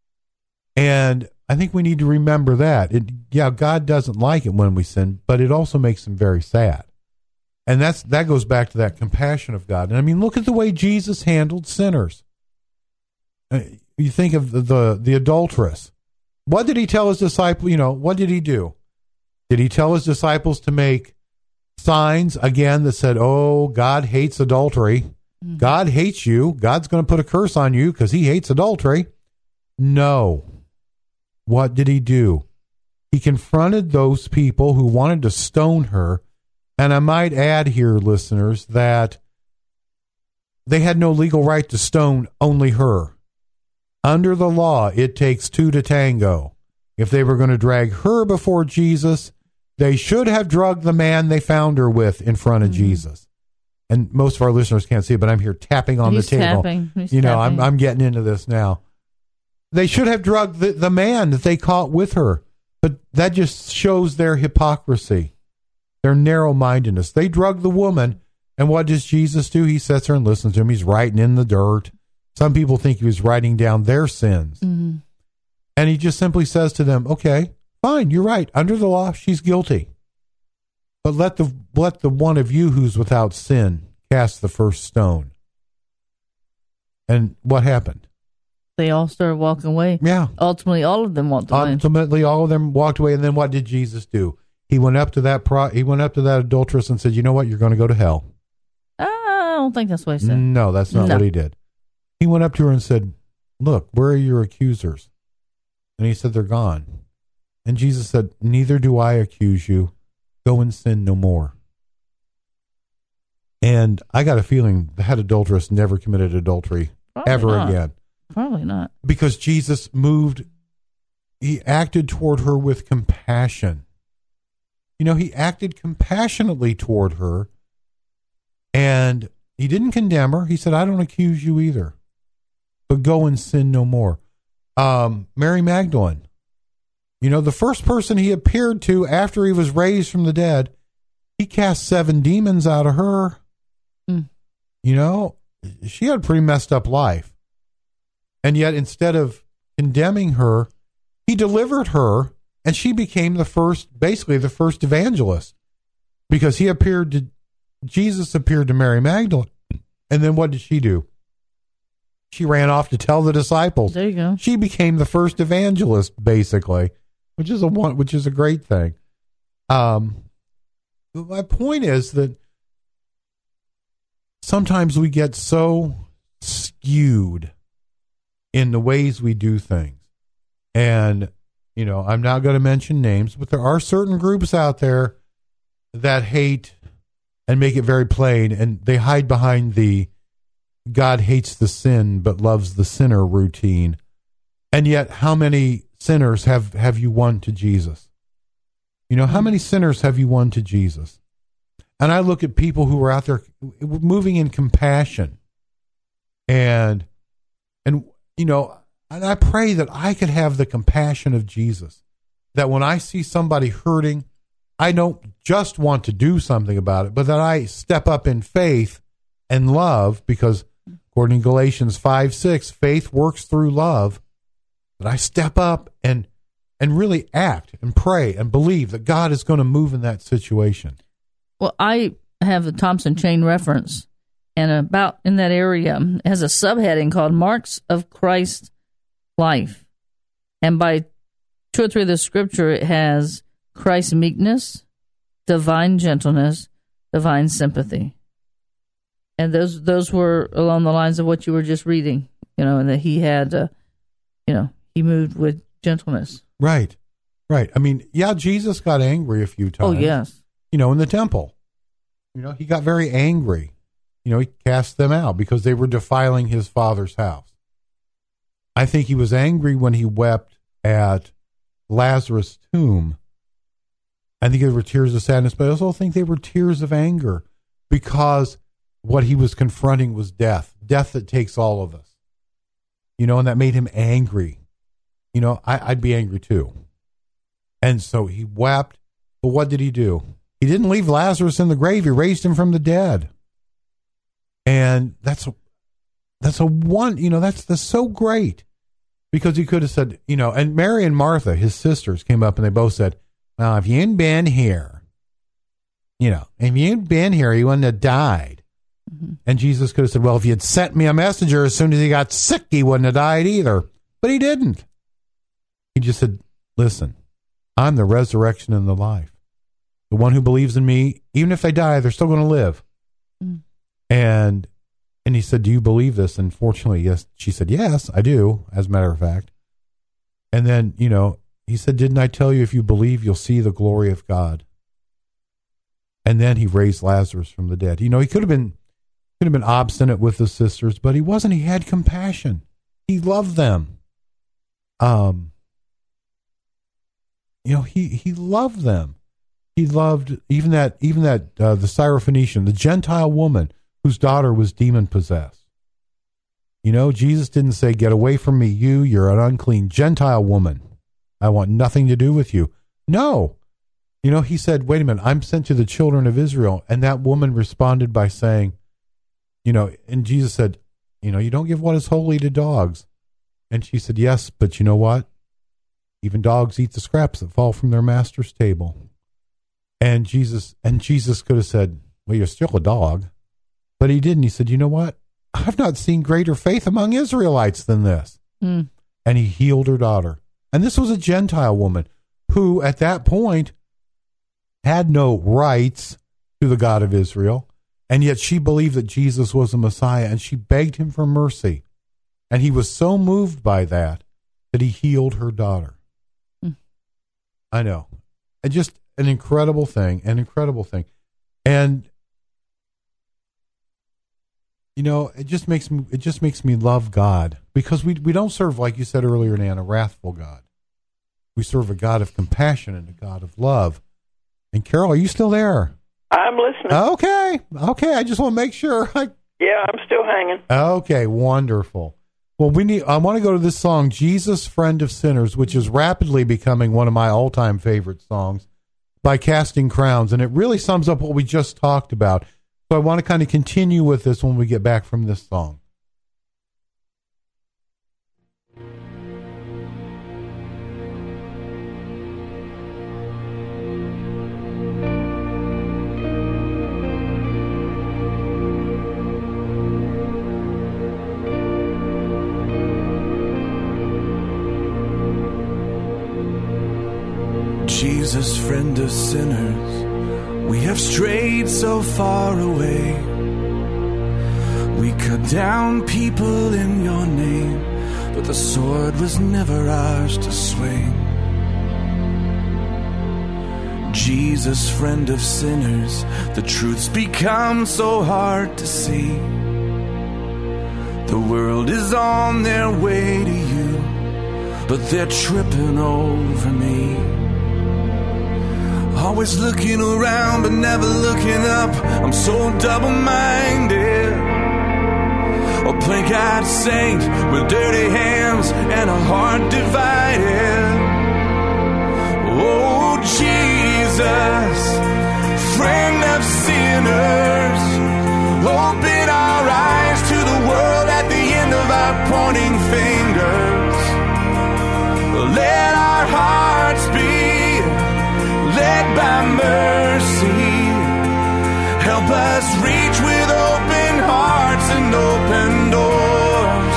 And I think we need to remember that. It, yeah, God doesn't like it when we sin, but it also makes him very sad. And that's that goes back to that compassion of God. And I mean, look at the way Jesus handled sinners. Uh, you think of the, the, the adulteress. What did he tell his disciples? You know, what did he do? Did he tell his disciples to make signs again that said, oh, God hates adultery. Mm-hmm. God hates you. God's going to put a curse on you because he hates adultery. No. What did he do? He confronted those people who wanted to stone her. And I might add here, listeners, that they had no legal right to stone only her. Under the law, it takes two to tango. If they were going to drag her before Jesus, they should have drugged the man they found her with in front of mm-hmm. Jesus. And most of our listeners can't see it, but I'm here tapping on He's the table. Tapping. He's you know, tapping. I'm I'm getting into this now. They should have drugged the, the man that they caught with her. But that just shows their hypocrisy, their narrow-mindedness. They drug the woman, and what does Jesus do? He sits there and listens to him. He's writing in the dirt. Some people think he was writing down their sins. Mm-hmm. And he just simply says to them, okay, fine, you're right. Under the law, she's guilty. But let the let the one of you who's without sin cast the first stone. And what happened? They all started walking away. Yeah. Ultimately, all of them walked away. Ultimately, all of them walked away. And then what did Jesus do? He went up to that pro- he went up to that adulteress and said, you know what? You're going to go to hell. I don't think that's what he said. No, that's not no. what he did. He went up to her and said, look, where are your accusers? And he said, they're gone. And Jesus said, neither do I accuse you. Go and sin no more. And I got a feeling that adulteress never committed adultery Probably ever not. again. Probably not. Because Jesus moved, he acted toward her with compassion. You know, he acted compassionately toward her, and he didn't condemn her. He said, I don't accuse you either, but go and sin no more. Um, Mary Magdalene, you know, the first person he appeared to after he was raised from the dead, he cast seven demons out of her. Mm. You know, she had a pretty messed up life. And yet, instead of condemning her, he delivered her, and she became the first, basically the first evangelist, because he appeared to, Jesus appeared to Mary Magdalene. And then what did she do? She ran off to tell the disciples. There you go. She became the first evangelist, basically, which is a one, which is a great thing. Um, my point is that sometimes we get so skewed in the ways we do things. And, you know, I'm not going to mention names, but there are certain groups out there that hate and make it very plain, and they hide behind the God hates the sin but loves the sinner routine. And yet, how many sinners have, have you won to Jesus? You know, how many sinners have you won to Jesus? And I look at people who are out there moving in compassion. And, and you know, and I pray that I could have the compassion of Jesus. That when I see somebody hurting, I don't just want to do something about it, but that I step up in faith and love, because according to Galatians five six, faith works through love. That I step up and and really act and pray and believe that God is going to move in that situation. Well, I have the Thompson Chain Reference, and about in that area it has a subheading called Marks of Christ's Life. And by two or three of the scripture, it has Christ's meekness, divine gentleness, divine sympathy. And those those were along the lines of what you were just reading, you know, and that he had, uh, you know, he moved with gentleness. Right, right. I mean, yeah, Jesus got angry a few times. Oh, yes. You know, in the temple. You know, he got very angry. You know, he cast them out because they were defiling his Father's house. I think he was angry when he wept at Lazarus' tomb. I think they were tears of sadness, but I also think they were tears of anger because what he was confronting was death, death that takes all of us. You know, and that made him angry. You know, I, I'd be angry too. And so he wept, but what did he do? He didn't leave Lazarus in the grave. He raised him from the dead. And that's a, that's a one, you know, that's, that's so great, because he could have said, you know, and Mary and Martha, his sisters, came up and they both said, well, if you hadn't been here, you know, if you hadn't been here, he wouldn't have died. Mm-hmm. And Jesus could have said, well, if you had sent me a messenger as soon as he got sick, he wouldn't have died either. But he didn't. He just said, listen, I'm the resurrection and the life. The one who believes in me, even if they die, they're still going to live. Mm. And and he said, do you believe this? And fortunately, yes. She said, yes, I do, as a matter of fact. And then, you know, he said, didn't I tell you if you believe, you'll see the glory of God? And then he raised Lazarus from the dead. You know, he could have been could have been obstinate with his sisters, but he wasn't. He had compassion. He loved them. Um, you know, he, he loved them. He loved even that, even that, uh, the Syrophoenician, the Gentile woman whose daughter was demon possessed. You know, Jesus didn't say, get away from me, you, you're an unclean Gentile woman. I want nothing to do with you. No. You know, he said, wait a minute, I'm sent to the children of Israel. And that woman responded by saying, you know, and Jesus said, you know, you don't give what is holy to dogs. And she said, yes, but you know what? Even dogs eat the scraps that fall from their master's table. And Jesus, and Jesus could have said, well, you're still a dog. But he didn't. He said, you know what? I've not seen greater faith among Israelites than this. Mm. And he healed her daughter. And this was a Gentile woman who, at that point, had no rights to the God of Israel. And yet she believed that Jesus was the Messiah, and she begged him for mercy. And he was so moved by that that he healed her daughter. Mm. I know. And just an incredible thing, an incredible thing. And, you know, it just makes me, it just makes me love God, because we, we don't serve, like you said earlier, Nan, a wrathful God. We serve a God of compassion and a God of love. And Carol, are you still there? I'm listening. Okay. Okay. I just want to make sure. I... Yeah, I'm still hanging. Okay. Wonderful. Well, we need, I want to go to this song, Jesus, Friend of Sinners, which is rapidly becoming one of my all-time favorite songs by Casting Crowns. And it really sums up what we just talked about. So I want to kind of continue with this when we get back from this song. Jesus, friend of sinners, we have strayed so far away. We cut down people in your name, but the sword was never ours to swing. Jesus, friend of sinners, the truth's become so hard to see. The world is on their way to you, but they're tripping over me. Always looking around but never looking up. I'm so double-minded. A plain-eyed saint with dirty hands and a heart divided. Oh, Jesus, friend of sinners, open our eyes to the world at the end of our pointing fingers. Let our hearts be led by mercy. Help us reach with open hearts and open doors.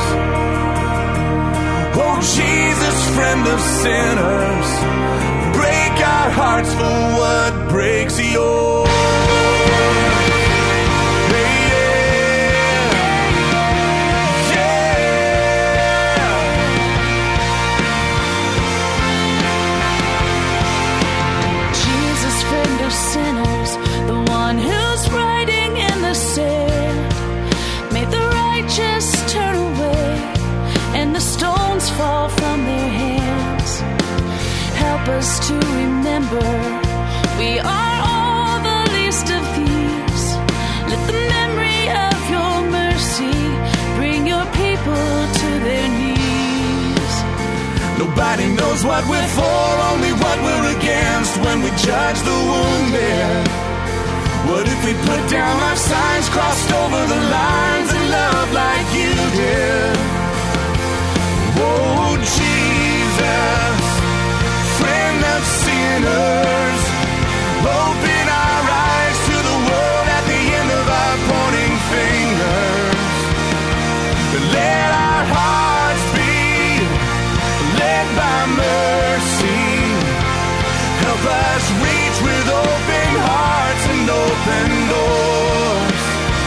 Oh, Jesus, friend of sinners, break our hearts for what breaks yours. Sinners, the one who's writing in the sand, made the righteous turn away and the stones fall from their hands. Help us to remember we are all the least of these. Let the memory of your mercy bring your people to their knees. Nobody knows what we're for, only what we're against when we judge the wounded. What if we put down our signs, crossed over the lines and love like you did? Oh, Jesus, friend of sinners, open our eyes to the world at the end of our pointing fingers. Let our hearts be led by mercy. Help us reach with open hearts and open doors.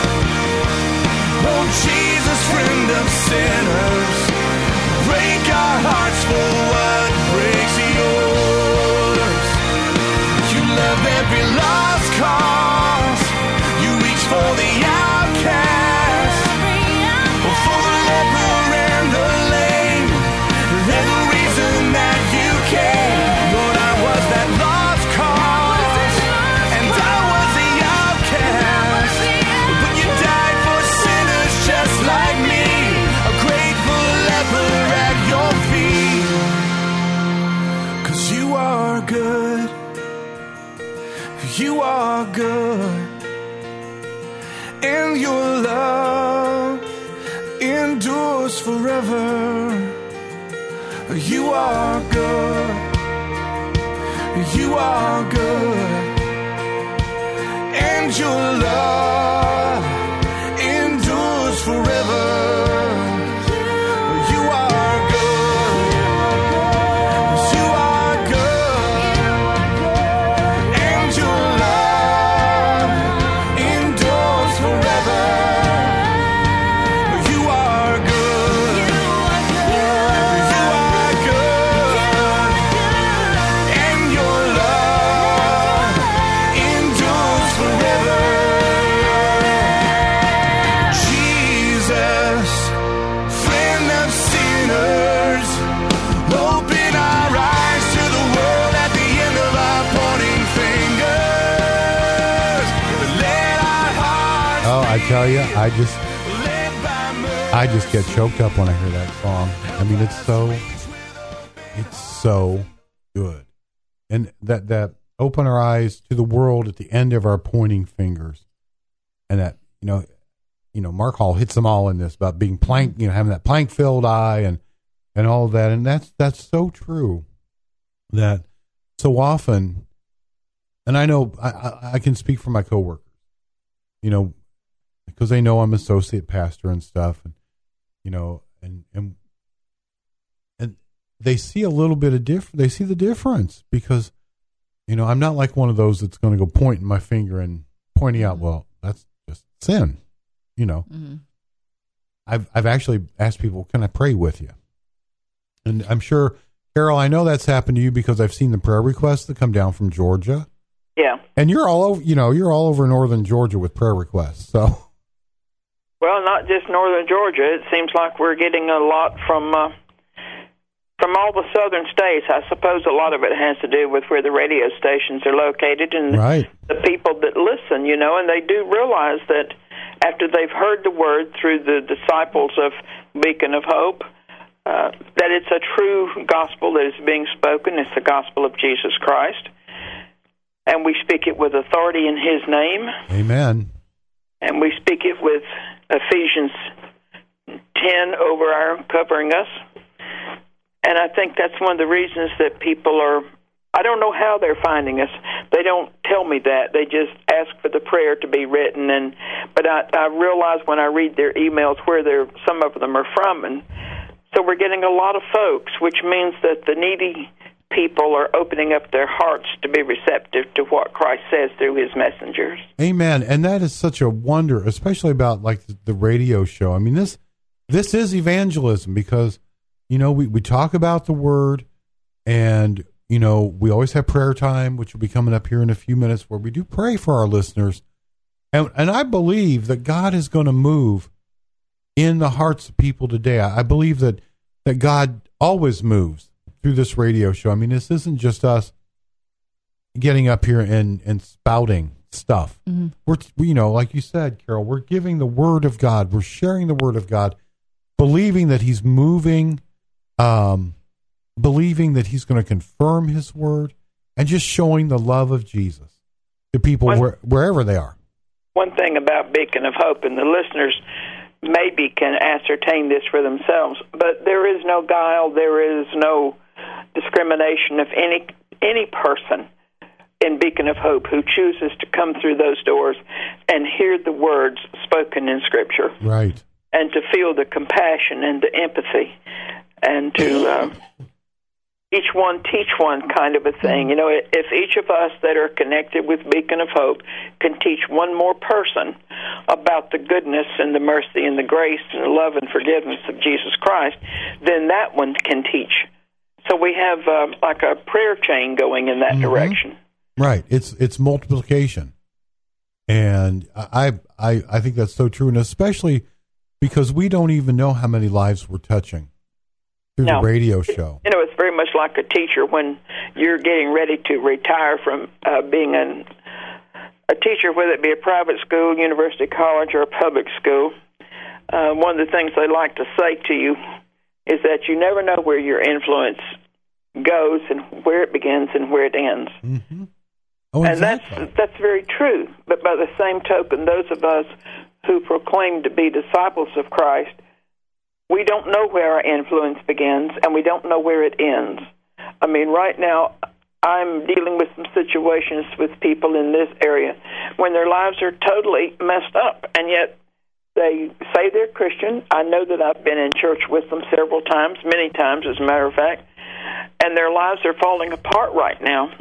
Oh, Jesus, friend of sinners, break our hearts for what breaks yours. You love every lost cause. You reach for the outcast, for the leper and the lame. There's a reason that you came. Lord, I was that lost cause, and I was the outcast. But you died for sinners just like me, a grateful leper at your feet. 'Cause you are good, you are good, and your love endures forever. You are good, you are good, and your love endures forever. You are good, you are good, and your love endures forever. You are good, you are good, and your love endures forever. Jesus, friend of sinners, open our eyes to the world at the end of our pointing fingers. Let our hearts Oh, I tell you, I just be led by mercy. I just get choked up when I hear that song. I mean, it's so it's so good. And that that open our eyes to the world at the end of our pointing fingers. And that, you know, you know, Mark Hall hits them all in this about being plank, you know, having that plank filled eye and and all of that. And that's that's so true. That so often, and I know I, I, I can speak for my coworkers, you know, because they know I'm associate pastor and stuff, and you know, and and and they see a little bit of diff. They see the difference because, you know, I'm not like one of those that's going to go pointing my finger and pointing out, well, that's just sin, you know. Mm-hmm. I've I've actually asked people, can I pray with you? And I'm sure, Carol, I know that's happened to you because I've seen the prayer requests that come down from Georgia. Yeah. And you're all over, you know, you're all over northern Georgia with prayer requests. So, Well, not just northern Georgia. It seems like we're getting a lot from uh, from from all the southern states. I suppose a lot of it has to do with where the radio stations are located and Right. the people that listen, you know, and they do realize that after they've heard the word through the disciples of Beacon of Hope, uh, that it's a true gospel that is being spoken. It's the gospel of Jesus Christ. And we speak it with authority in His name. Amen. And we speak it with Ephesians ten over our covering us. And I think that's one of the reasons that people are, I don't know how they're finding us. They don't tell me that. They just ask for the prayer to be written. And But I, I realize when I read their emails where they're, some of them are from. And so we're getting a lot of folks, which means that the needy people are opening up their hearts to be receptive to what Christ says through His messengers. Amen. And that is such a wonder, especially about like the, the radio show. I mean, this this is evangelism because, you know, we, we talk about the word and, you know, we always have prayer time, which will be coming up here in a few minutes, where we do pray for our listeners. And, and I believe that God is going to move in the hearts of people today. I, I believe that, that God always moves through this radio show. I mean, this isn't just us getting up here and, and spouting stuff. Mm-hmm. We're, you know, like you said, Carol, we're giving the word of God. We're sharing the word of God, believing that He's moving, um, believing that He's going to confirm His word, and just showing the love of Jesus to people one, where, wherever they are. One thing about Beacon of Hope, and the listeners maybe can ascertain this for themselves, but there is no guile, there is no discrimination of any any person in Beacon of Hope who chooses to come through those doors and hear the words spoken in Scripture. Right. And to feel the compassion and the empathy and to uh, each one teach one kind of a thing. You know, if each of us that are connected with Beacon of Hope can teach one more person about the goodness and the mercy and the grace and the love and forgiveness of Jesus Christ, then that one can teach. So we have uh, like a prayer chain going in that mm-hmm. direction. Right. It's it's multiplication. And I, I I think that's so true, and especially because we don't even know how many lives we're touching through no. the radio show. You know, it's very much like a teacher when you're getting ready to retire from uh, being an, a teacher, whether it be a private school, university, college, or a public school. Uh, one of the things they like to say to you is that you never know where your influence goes and where it begins and where it ends. Mm-hmm. Oh, and exactly. that's that's very true. But by the same token, those of us who proclaim to be disciples of Christ, we don't know where our influence begins, and we don't know where it ends. I mean, right now, I'm dealing with some situations with people in this area when their lives are totally messed up, and yet they say they're Christian. I know that I've been in church with them several times, many times, as a matter of fact, and their lives are falling apart right now.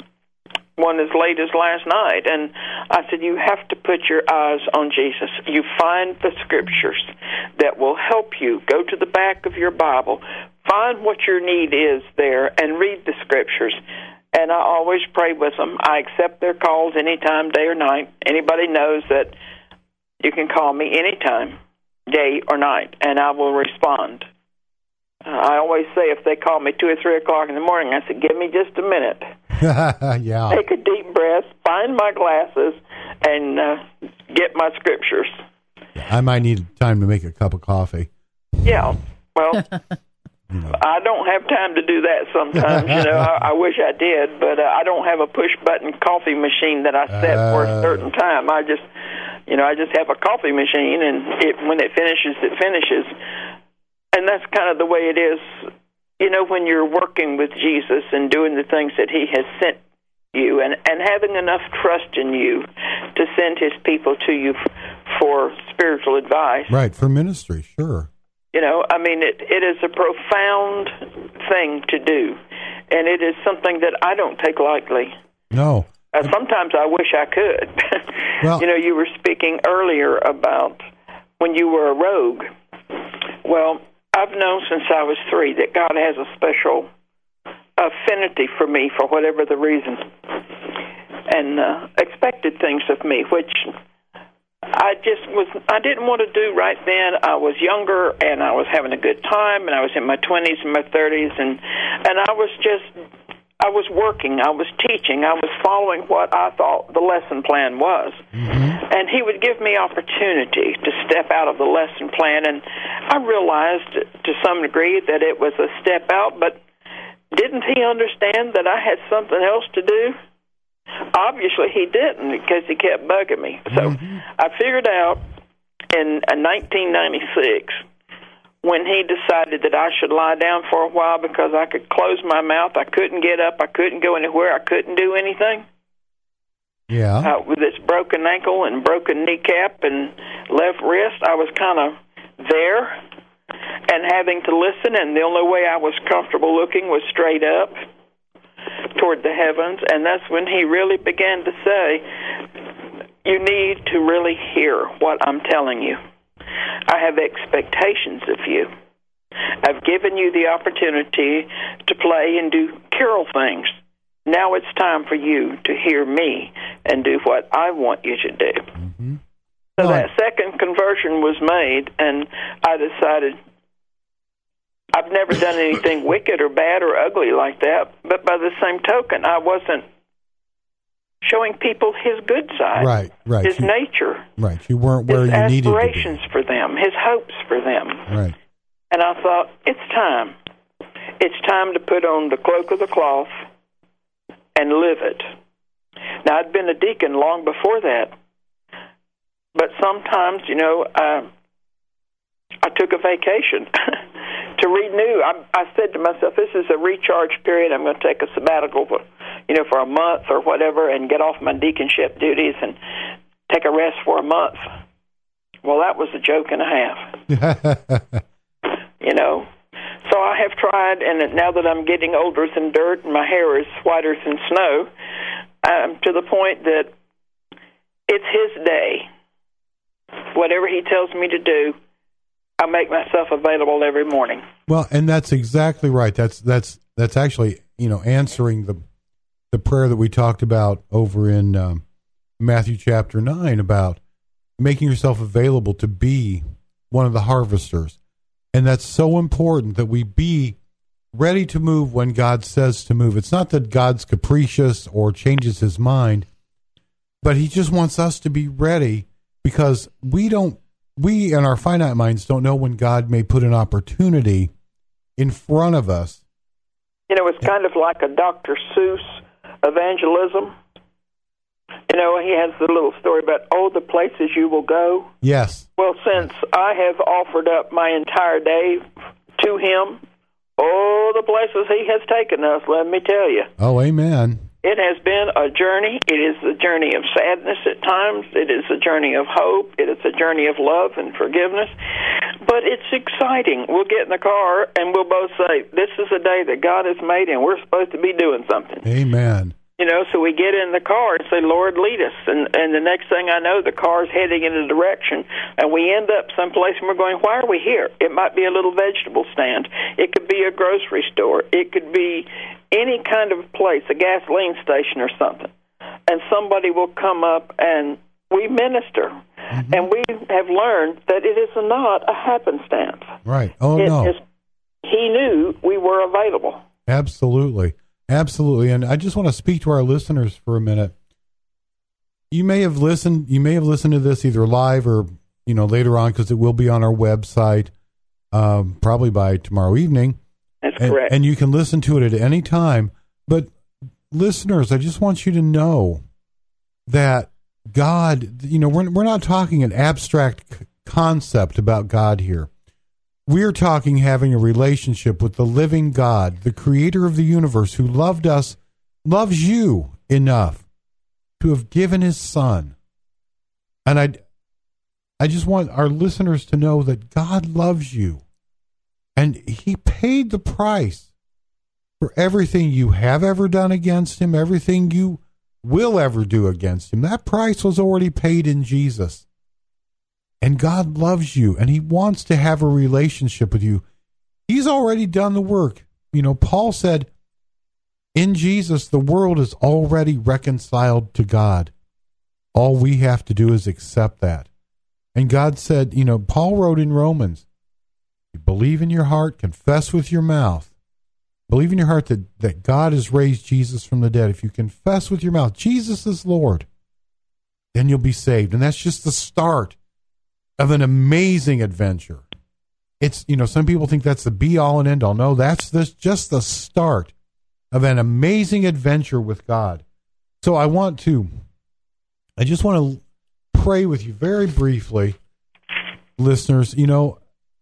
One as late as last night. And I said, you have to put your eyes on Jesus. You find the Scriptures that will help you. Go to the back of your Bible. Find what your need is there and read the Scriptures. And I always pray with them. I accept their calls anytime, day or night. Anybody knows that you can call me anytime, day or night, and I will respond. Uh, I always say if they call me two or three o'clock in the morning, I say, give me just a minute. Yeah. Take a deep breath, find my glasses, and uh, get my Scriptures. I might need time to make a cup of coffee. Yeah, well, you know. I don't have time to do that sometimes. You know, I, I wish I did, but uh, I don't have a push-button coffee machine that I set uh, for a certain time. I just, you know, I just have a coffee machine, and it, when it finishes, it finishes. And that's kind of the way it is, you know, when you're working with Jesus and doing the things that He has sent you and, and having enough trust in you to send His people to you f- for spiritual advice. Right, for ministry, sure. You know, I mean, it, it is a profound thing to do, and it is something that I don't take lightly. No. Uh, sometimes I wish I could. Well, you know, you were speaking earlier about when you were a rogue. Well, I've known since I was three that God has a special affinity for me for whatever the reason, and uh, expected things of me, which I just was, I didn't want to do right then. I was younger, and I was having a good time, and I was in my twenties and my thirties, and, and I was just, I was working, I was teaching, I was following what I thought the lesson plan was. Mm-hmm. And he would give me opportunity to step out of the lesson plan, and I realized to some degree that it was a step out, but didn't he understand that I had something else to do? Obviously he didn't, because he kept bugging me. So mm-hmm. I figured out in nineteen ninety-six, when he decided that I should lie down for a while because I could close my mouth, I couldn't get up, I couldn't go anywhere, I couldn't do anything. Yeah. Uh, with this broken ankle and broken kneecap and left wrist, I was kind of there and having to listen, and the only way I was comfortable looking was straight up toward the heavens, and that's when he really began to say, you need to really hear what I'm telling you. I have expectations of you. I've given you the opportunity to play and do carol things. Now it's time for you to hear me and do what I want you to do. Mm-hmm. So well, that second conversion was made, and I decided I've never done anything wicked or bad or ugly like that, but by the same token, I wasn't showing people his good side, right, right. his you, nature, right. You weren't where his you needed to be. aspirations for them, his hopes for them. Right. And I thought, it's time. It's time to put on the cloak of the cloth and live it. Now, I'd been a deacon long before that, but sometimes, you know, uh, I took a vacation to renew. I, I said to myself, this is a recharge period. I'm going to take a sabbatical for, you know, for a month or whatever and get off my deaconship duties and take a rest for a month. Well, that was a joke and a half. You know? So I have tried, and now that I'm getting older than dirt and my hair is whiter than snow, I'm to the point that it's his day. Whatever he tells me to do, I make myself available every morning. Well, and that's exactly right. That's that's that's actually, you know, answering the the prayer that we talked about over in um, Matthew chapter nine about making yourself available to be one of the harvesters. And that's so important that we be ready to move when God says to move. It's not that God's capricious or changes his mind, but he just wants us to be ready, because we don't, we in our finite minds don't know when God may put an opportunity in front of us. You know, it's kind of like a Doctor Seuss evangelism. You know, he has the little story about, oh, the places you will go. Yes. Well, since I have offered up my entire day to him, oh, the places he has taken us, let me tell you. Oh, amen. It has been a journey. It is a journey of sadness at times. It is a journey of hope. It is a journey of love and forgiveness. But it's exciting. We'll get in the car and we'll both say, this is a day that God has made and we're supposed to be doing something. Amen. You know, so we get in the car and say, Lord, lead us. And, and the next thing I know, the car's heading in a direction, and we end up someplace and we're going, why are we here? It might be a little vegetable stand. It could be a grocery store. It could be any kind of place, a gasoline station or something. And somebody will come up and we minister. Mm-hmm. And we have learned that it is not a happenstance. Right. Oh, it no. Is, he knew we were available. Absolutely. Absolutely. And I just want to speak to our listeners for a minute. You may have listened, you may have listened to this either live or, you know, later on, because it will be on our website, um, probably by tomorrow evening. That's and, correct. And you can listen to it at any time. But listeners, I just want you to know that God, you know, we're, we're not talking an abstract c- concept about God here. We're talking having a relationship with the living God, the creator of the universe, who loved us, loves you enough to have given his son. And I, I just want our listeners to know that God loves you. And he paid the price for everything you have ever done against him, everything you will ever do against him. That price was already paid in Jesus. And God loves you, and he wants to have a relationship with you. He's already done the work. You know, Paul said, in Jesus, the world is already reconciled to God. All we have to do is accept that. And God said, you know, Paul wrote in Romans, you believe in your heart, confess with your mouth. Believe in your heart that, that God has raised Jesus from the dead. If you confess with your mouth, Jesus is Lord, then you'll be saved. And that's just the start of an amazing adventure. It's, you know, some people think that's the be all and end all. No, that's this, just the start of an amazing adventure with God. So I want to, I just want to pray with you very briefly, listeners. You know,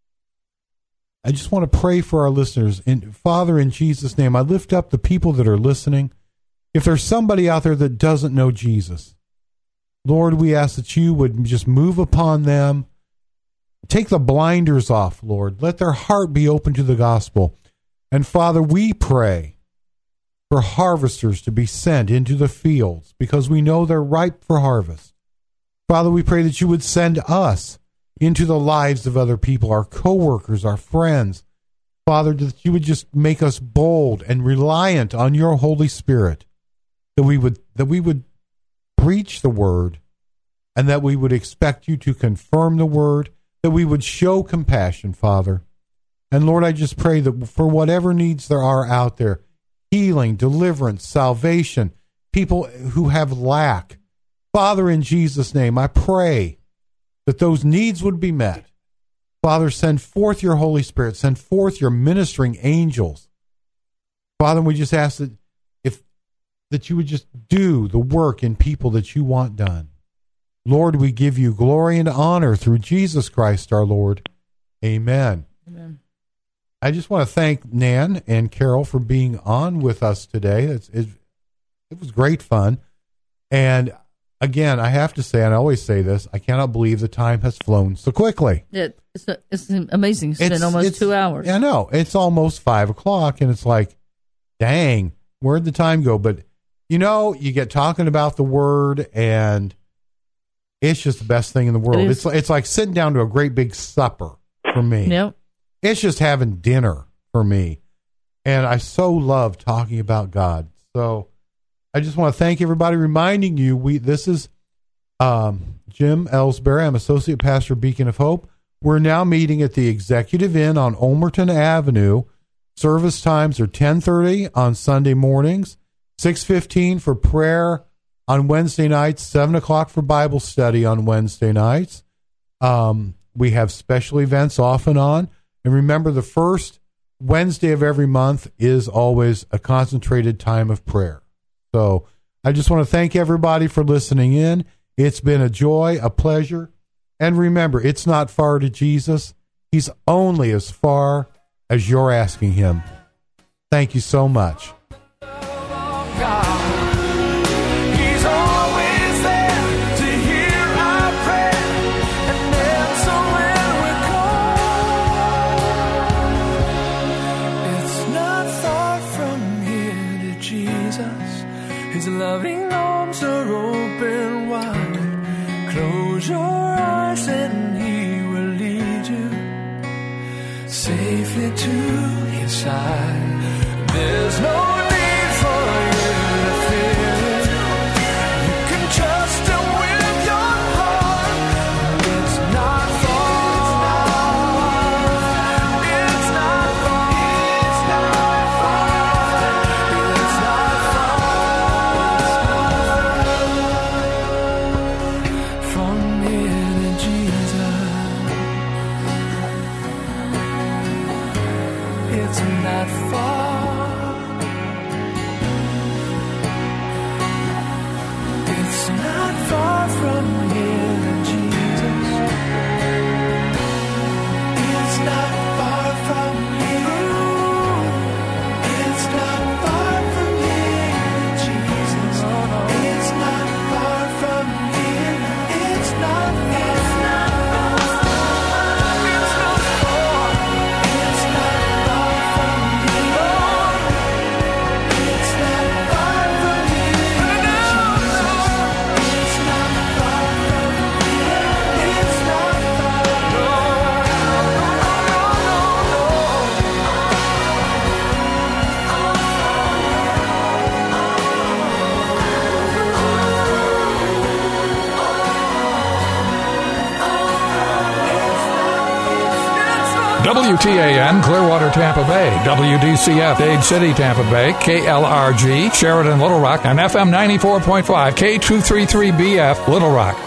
I just want to pray for our listeners. And Father, in Jesus' name, I lift up the people that are listening. If there's somebody out there that doesn't know Jesus, Lord, we ask that you would just move upon them. Take the blinders off, Lord. Let their heart be open to the gospel. And Father, we pray for harvesters to be sent into the fields because we know they're ripe for harvest. Father, we pray that you would send us into the lives of other people, our coworkers, our friends. Father, that you would just make us bold and reliant on your Holy Spirit, that we would that we would preach the word, and that we would expect you to confirm the word, that we would show compassion, Father. And Lord, I just pray that for whatever needs there are out there, healing, deliverance, salvation, people who have lack, Father, in Jesus' name, I pray that those needs would be met. Father, send forth your Holy Spirit. Send forth your ministering angels. Father, we just ask that if that you would just do the work in people that you want done. Lord, we give you glory and honor through Jesus Christ our Lord. Amen. Amen. I just want to thank Nan and Carol for being on with us today. It's, it, it was great fun. And again, I have to say, and I always say this, I cannot believe the time has flown so quickly. It, it's, it's amazing. It's, it's been almost it's, two hours. I know. It's almost five o'clock, and it's like, dang, where'd the time go? But, you know, you get talking about the word, and it's just the best thing in the world. It it's, it's like sitting down to a great big supper for me. Yep. It's just having dinner for me. And I so love talking about God. So I just want to thank everybody, reminding you, we this is um, Jim Ellsbury. I'm Associate Pastor, Beacon of Hope. We're now meeting at the Executive Inn on Olmerton Avenue. Service times are ten thirty on Sunday mornings, six fifteen for prayer on Wednesday nights, seven o'clock for Bible study on Wednesday nights. Um, we have special events off and on. And remember, the first Wednesday of every month is always a concentrated time of prayer. So I just want to thank everybody for listening in. It's been a joy, a pleasure. And remember, it's not far to Jesus. He's only as far as you're asking him. Thank you so much. His loving arms are open wide. Close your eyes and he will lead you safely to his side. There's no need for you to fear. You can trust him with your heart. It's not far. It's not far. It's not far. It's not far. From here to Jesus, it's not far. It's not far from here to Jesus. It's not far from you. It's not far from here to Jesus. It's not far from here. It's not far. It's not far. It's not far. It's not far from here. W T A N, Clearwater, Tampa Bay. W D C F, Dade City, Tampa Bay. K L R G, Sheridan, Little Rock. And F M ninety-four point five, K two thirty-three B F, Little Rock.